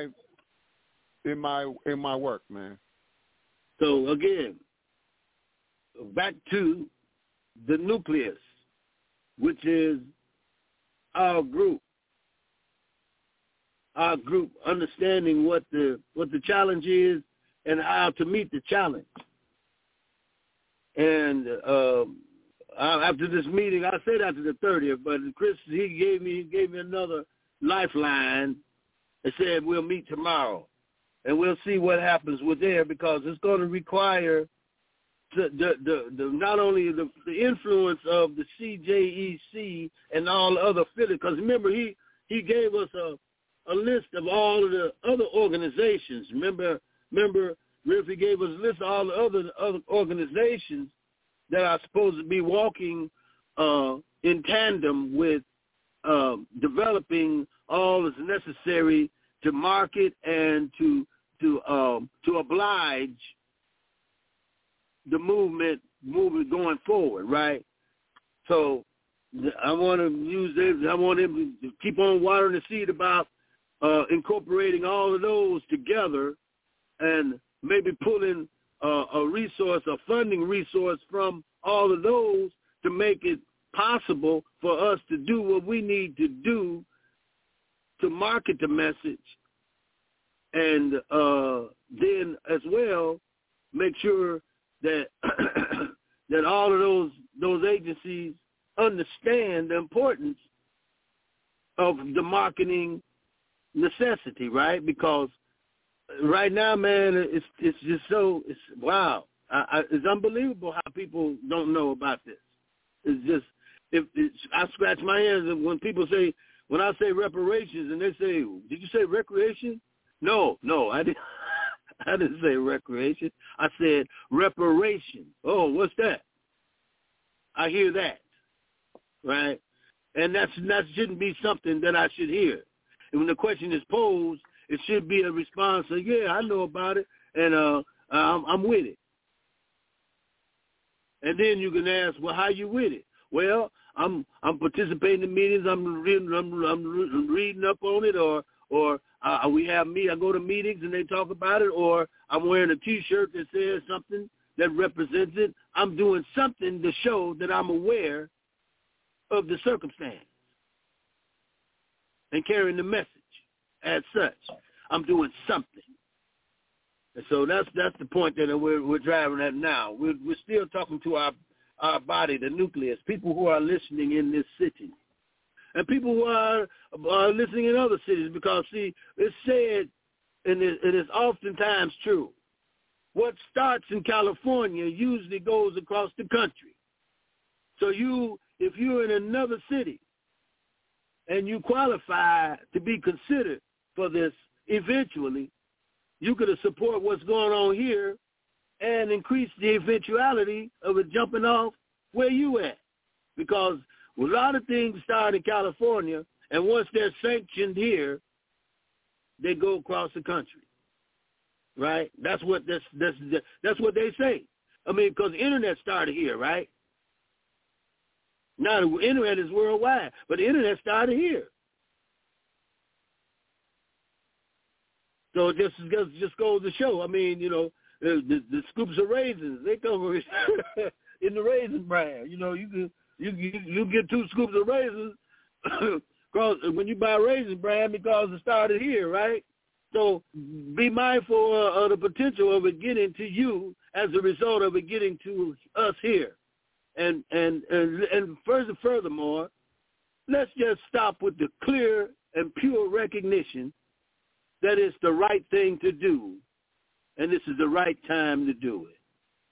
work, man. So again, back to the nucleus, which is our group understanding what the challenge is and how to meet the challenge. And after this meeting, I said after the 30th, but Chris, he gave me another lifeline and said we'll meet tomorrow, and we'll see what happens with there, because it's going to require the not only the influence of the CJEC and all the other affiliates, because remember he gave us a list of all of the other organizations. Remember, Riff, he gave us a list of all the other organizations that are supposed to be walking in tandem with developing all that's necessary to market and to oblige the movement going forward, right? So I want to use this. I want him to keep on watering the seed about incorporating all of those together and maybe pulling a resource, a funding resource from all of those to make it possible for us to do what we need to do to market the message, and then as well make sure that that all of those agencies understand the importance of the marketing necessity, right? Because right now, man, it's just so wow. It's unbelievable how people don't know about this. It's just I scratch my hands when people say, when I say reparations and they say, "Did you say recreation?" No, I didn't. I didn't say recreation. I said reparation. Oh, what's that? I hear that, right? And that shouldn't be something that I should hear. And when the question is posed, it should be a response of, yeah, I know about it, and I'm with it. And then you can ask, well, how you with it? Well, I'm participating in meetings. I'm reading up on it, or we have I go to meetings and they talk about it, or I'm wearing a T-shirt that says something that represents it. I'm doing something to show that I'm aware of the circumstance and carrying the message as such. I'm doing something. And so that's the point that we're driving at now. We're still talking to our body, the nucleus, people who are listening in this city. And people who are listening in other cities, because, see, it's said, and it is oftentimes true, what starts in California usually goes across the country. So if you're in another city and you qualify to be considered for this eventually, you could support what's going on here and increase the eventuality of it jumping off where you at. Because a lot of things start in California, and once they're sanctioned here, they go across the country, right? That's what what they say. I mean, because the internet started here, right? Now the internet is worldwide, but the internet started here. So it just goes to show. I mean, you know, the scoops of raisins, they come in the Raisin Bran. You know, you get 2 scoops of raisins when you buy Raisin Bran, because it started here, right? So be mindful of the potential of it getting to you as a result of it getting to us here. And furthermore, let's just stop with the clear and pure recognition that it's the right thing to do, and this is the right time to do it.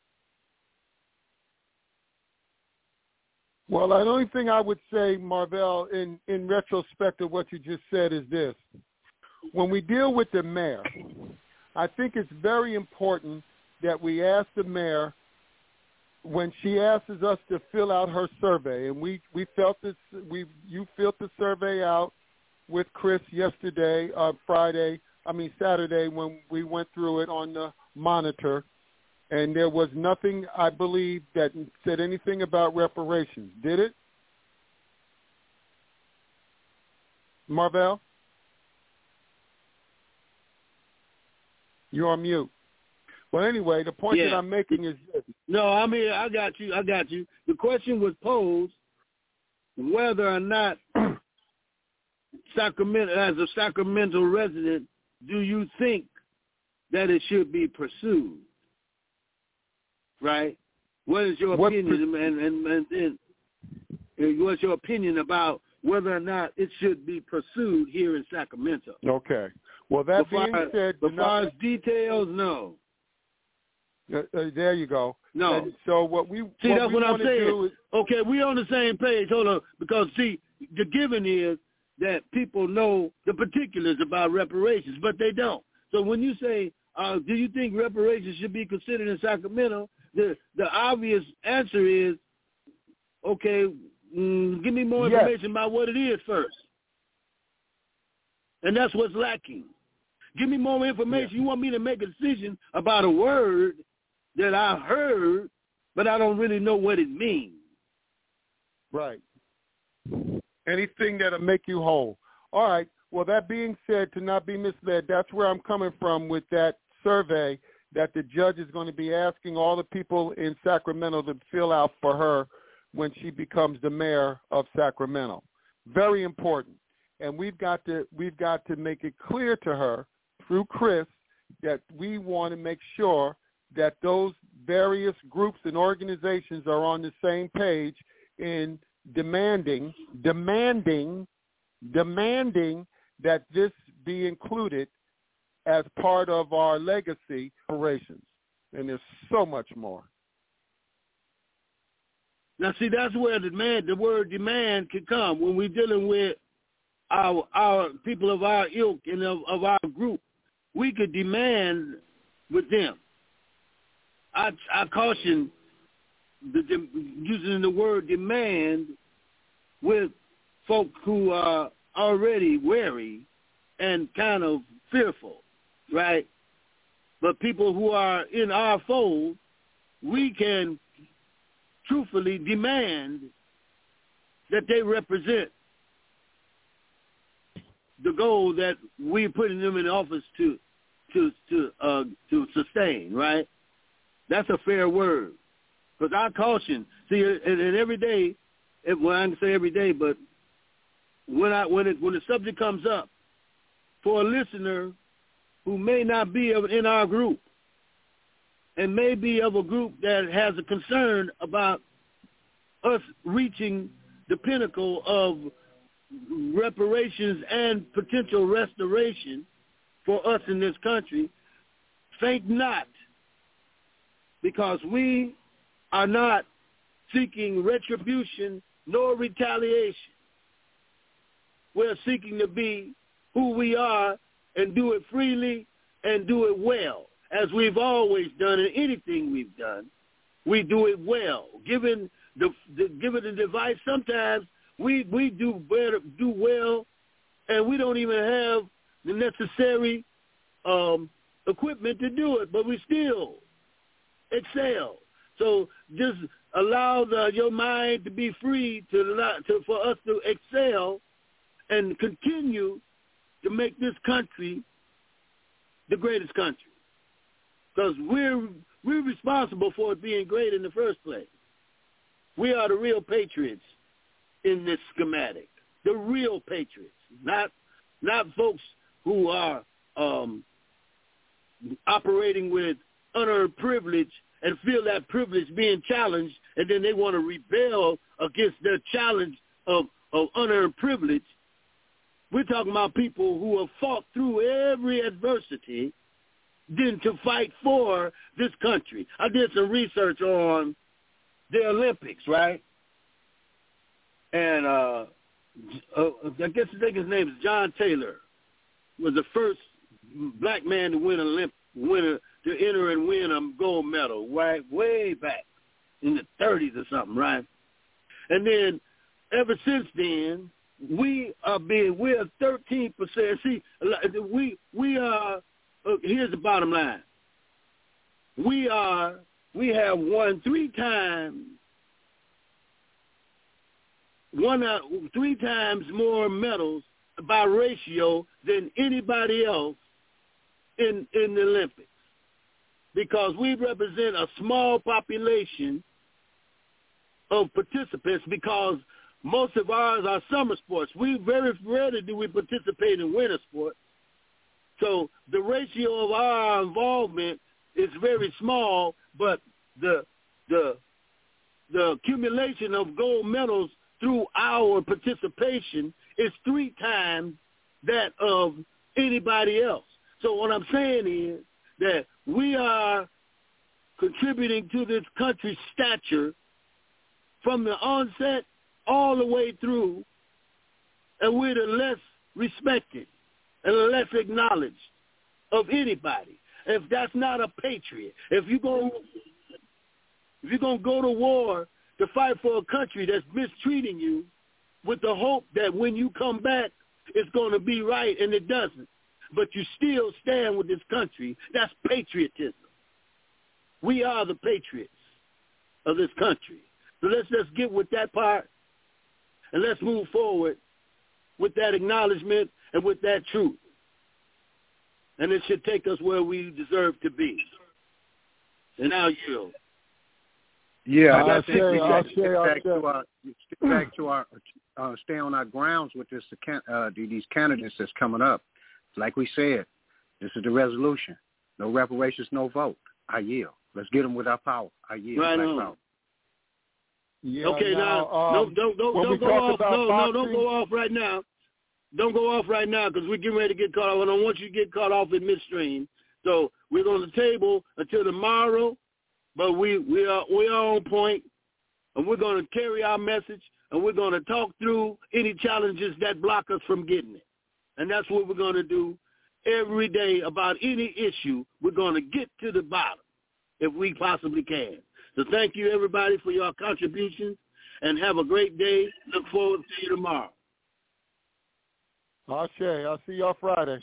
Well, the only thing I would say, Marvell, in retrospect of what you just said is this. When we deal with the mayor, I think it's very important that we ask the mayor when she asks us to fill out her survey, and you filled the survey out with Chris yesterday, Saturday, when we went through it on the monitor, and there was nothing, I believe, that said anything about reparations. Did it? Marvell? You're on mute. Well, anyway, the point that I'm making is this. No, I'm here. I got you. The question was posed whether or not Sacramento, as a Sacramento resident, do you think that it should be pursued? Right? What is your opinion? And what's your opinion about whether or not it should be pursued here in Sacramento? Okay. Well, that being said, as far as details, no. There you go. No. And so what I'm saying. Is, okay, we're on the same page. Hold on, because see, the given is that people know the particulars about reparations, but they don't. So when you say, do you think reparations should be considered in Sacramento? The obvious answer is, okay, give me more information about what it is first. And that's what's lacking. Give me more information. You want me to make a decision about a word that I heard, but I don't really know what it means. Right. Anything that'll make you whole. All right. Well, that being said, to not be misled, that's where I'm coming from with that survey that the judge is going to be asking all the people in Sacramento to fill out for her when she becomes the mayor of Sacramento. Very important. And we've got to make it clear to her through Chris that we want to make sure that those various groups and organizations are on the same page in demanding that this be included as part of our legacy operations. And there's so much more. Now, see, that's where the word demand can come when we're dealing with our people of our ilk and of our group. We could demand with them. I caution using the word demand with folk who are already wary and kind of fearful, right? But people who are in our fold, we can truthfully demand that they represent the goal that we're putting them in office to sustain, right? That's a fair word. Because I caution, see, and every day, well, I can say every day, but when the subject comes up, for a listener who may not be in our group and may be of a group that has a concern about us reaching the pinnacle of reparations and potential restoration for us in this country, faint not, because we are not seeking retribution nor retaliation. We're seeking to be who we are and do it freely and do it well, as we've always done in anything we've done. We do it well. Given the device, sometimes we do well, and we don't even have the necessary equipment to do it, but we still excel. So just allow your mind to be free for us to excel and continue to make this country the greatest country, because we're responsible for it being great in the first place. We are the real patriots in this schematic, the real patriots, not folks who are operating with unearned privilege and feel that privilege being challenged, and then they want to rebel against their challenge of unearned privilege We're talking about people who have fought through every adversity then to fight for this country. I did some research on the Olympics, right? And I think his name is John Taylor, was the first black man to to enter and win a gold medal, right? Way back in the 30s or something, right? And then ever since then, we are 13%. See, we are. Here's the bottom line. We have won three times more medals by ratio than anybody else in the Olympics, because we represent a small population of participants, because most of ours are summer sports. We very rarely do we participate in winter sports. So the ratio of our involvement is very small, but the accumulation of gold medals through our participation is 3 times that of anybody else. So what I'm saying is that we are contributing to this country's stature from the onset all the way through, and we're the less respected and less acknowledged of anybody. If that's not a patriot, if you're gonna go to war to fight for a country that's mistreating you with the hope that when you come back it's going to be right, and it doesn't, but you still stand with this country, that's patriotism. We are the patriots of this country. So let's just get with that part, and let's move forward with that acknowledgement and with that truth. And it should take us where we deserve to be. And now you. Yeah, I think we should get back to our stay on our grounds with this these candidates that's coming up. Like we said, this is the resolution. No reparations, no vote. I yield. Let's get them with our power. I yield. Right on. Power. Yeah, okay, now don't go off. No, don't go off right now. Don't go off right now, because we're getting ready to get caught off. I don't want you to get caught off in midstream. So we're on the table until tomorrow, but we are on point, and we're going to carry our message, and we're going to talk through any challenges that block us from getting it. And that's what we're going to do every day about any issue. We're going to get to the bottom if we possibly can. So thank you, everybody, for your contributions, and have a great day. Look forward to you tomorrow. I'll see y'all Friday.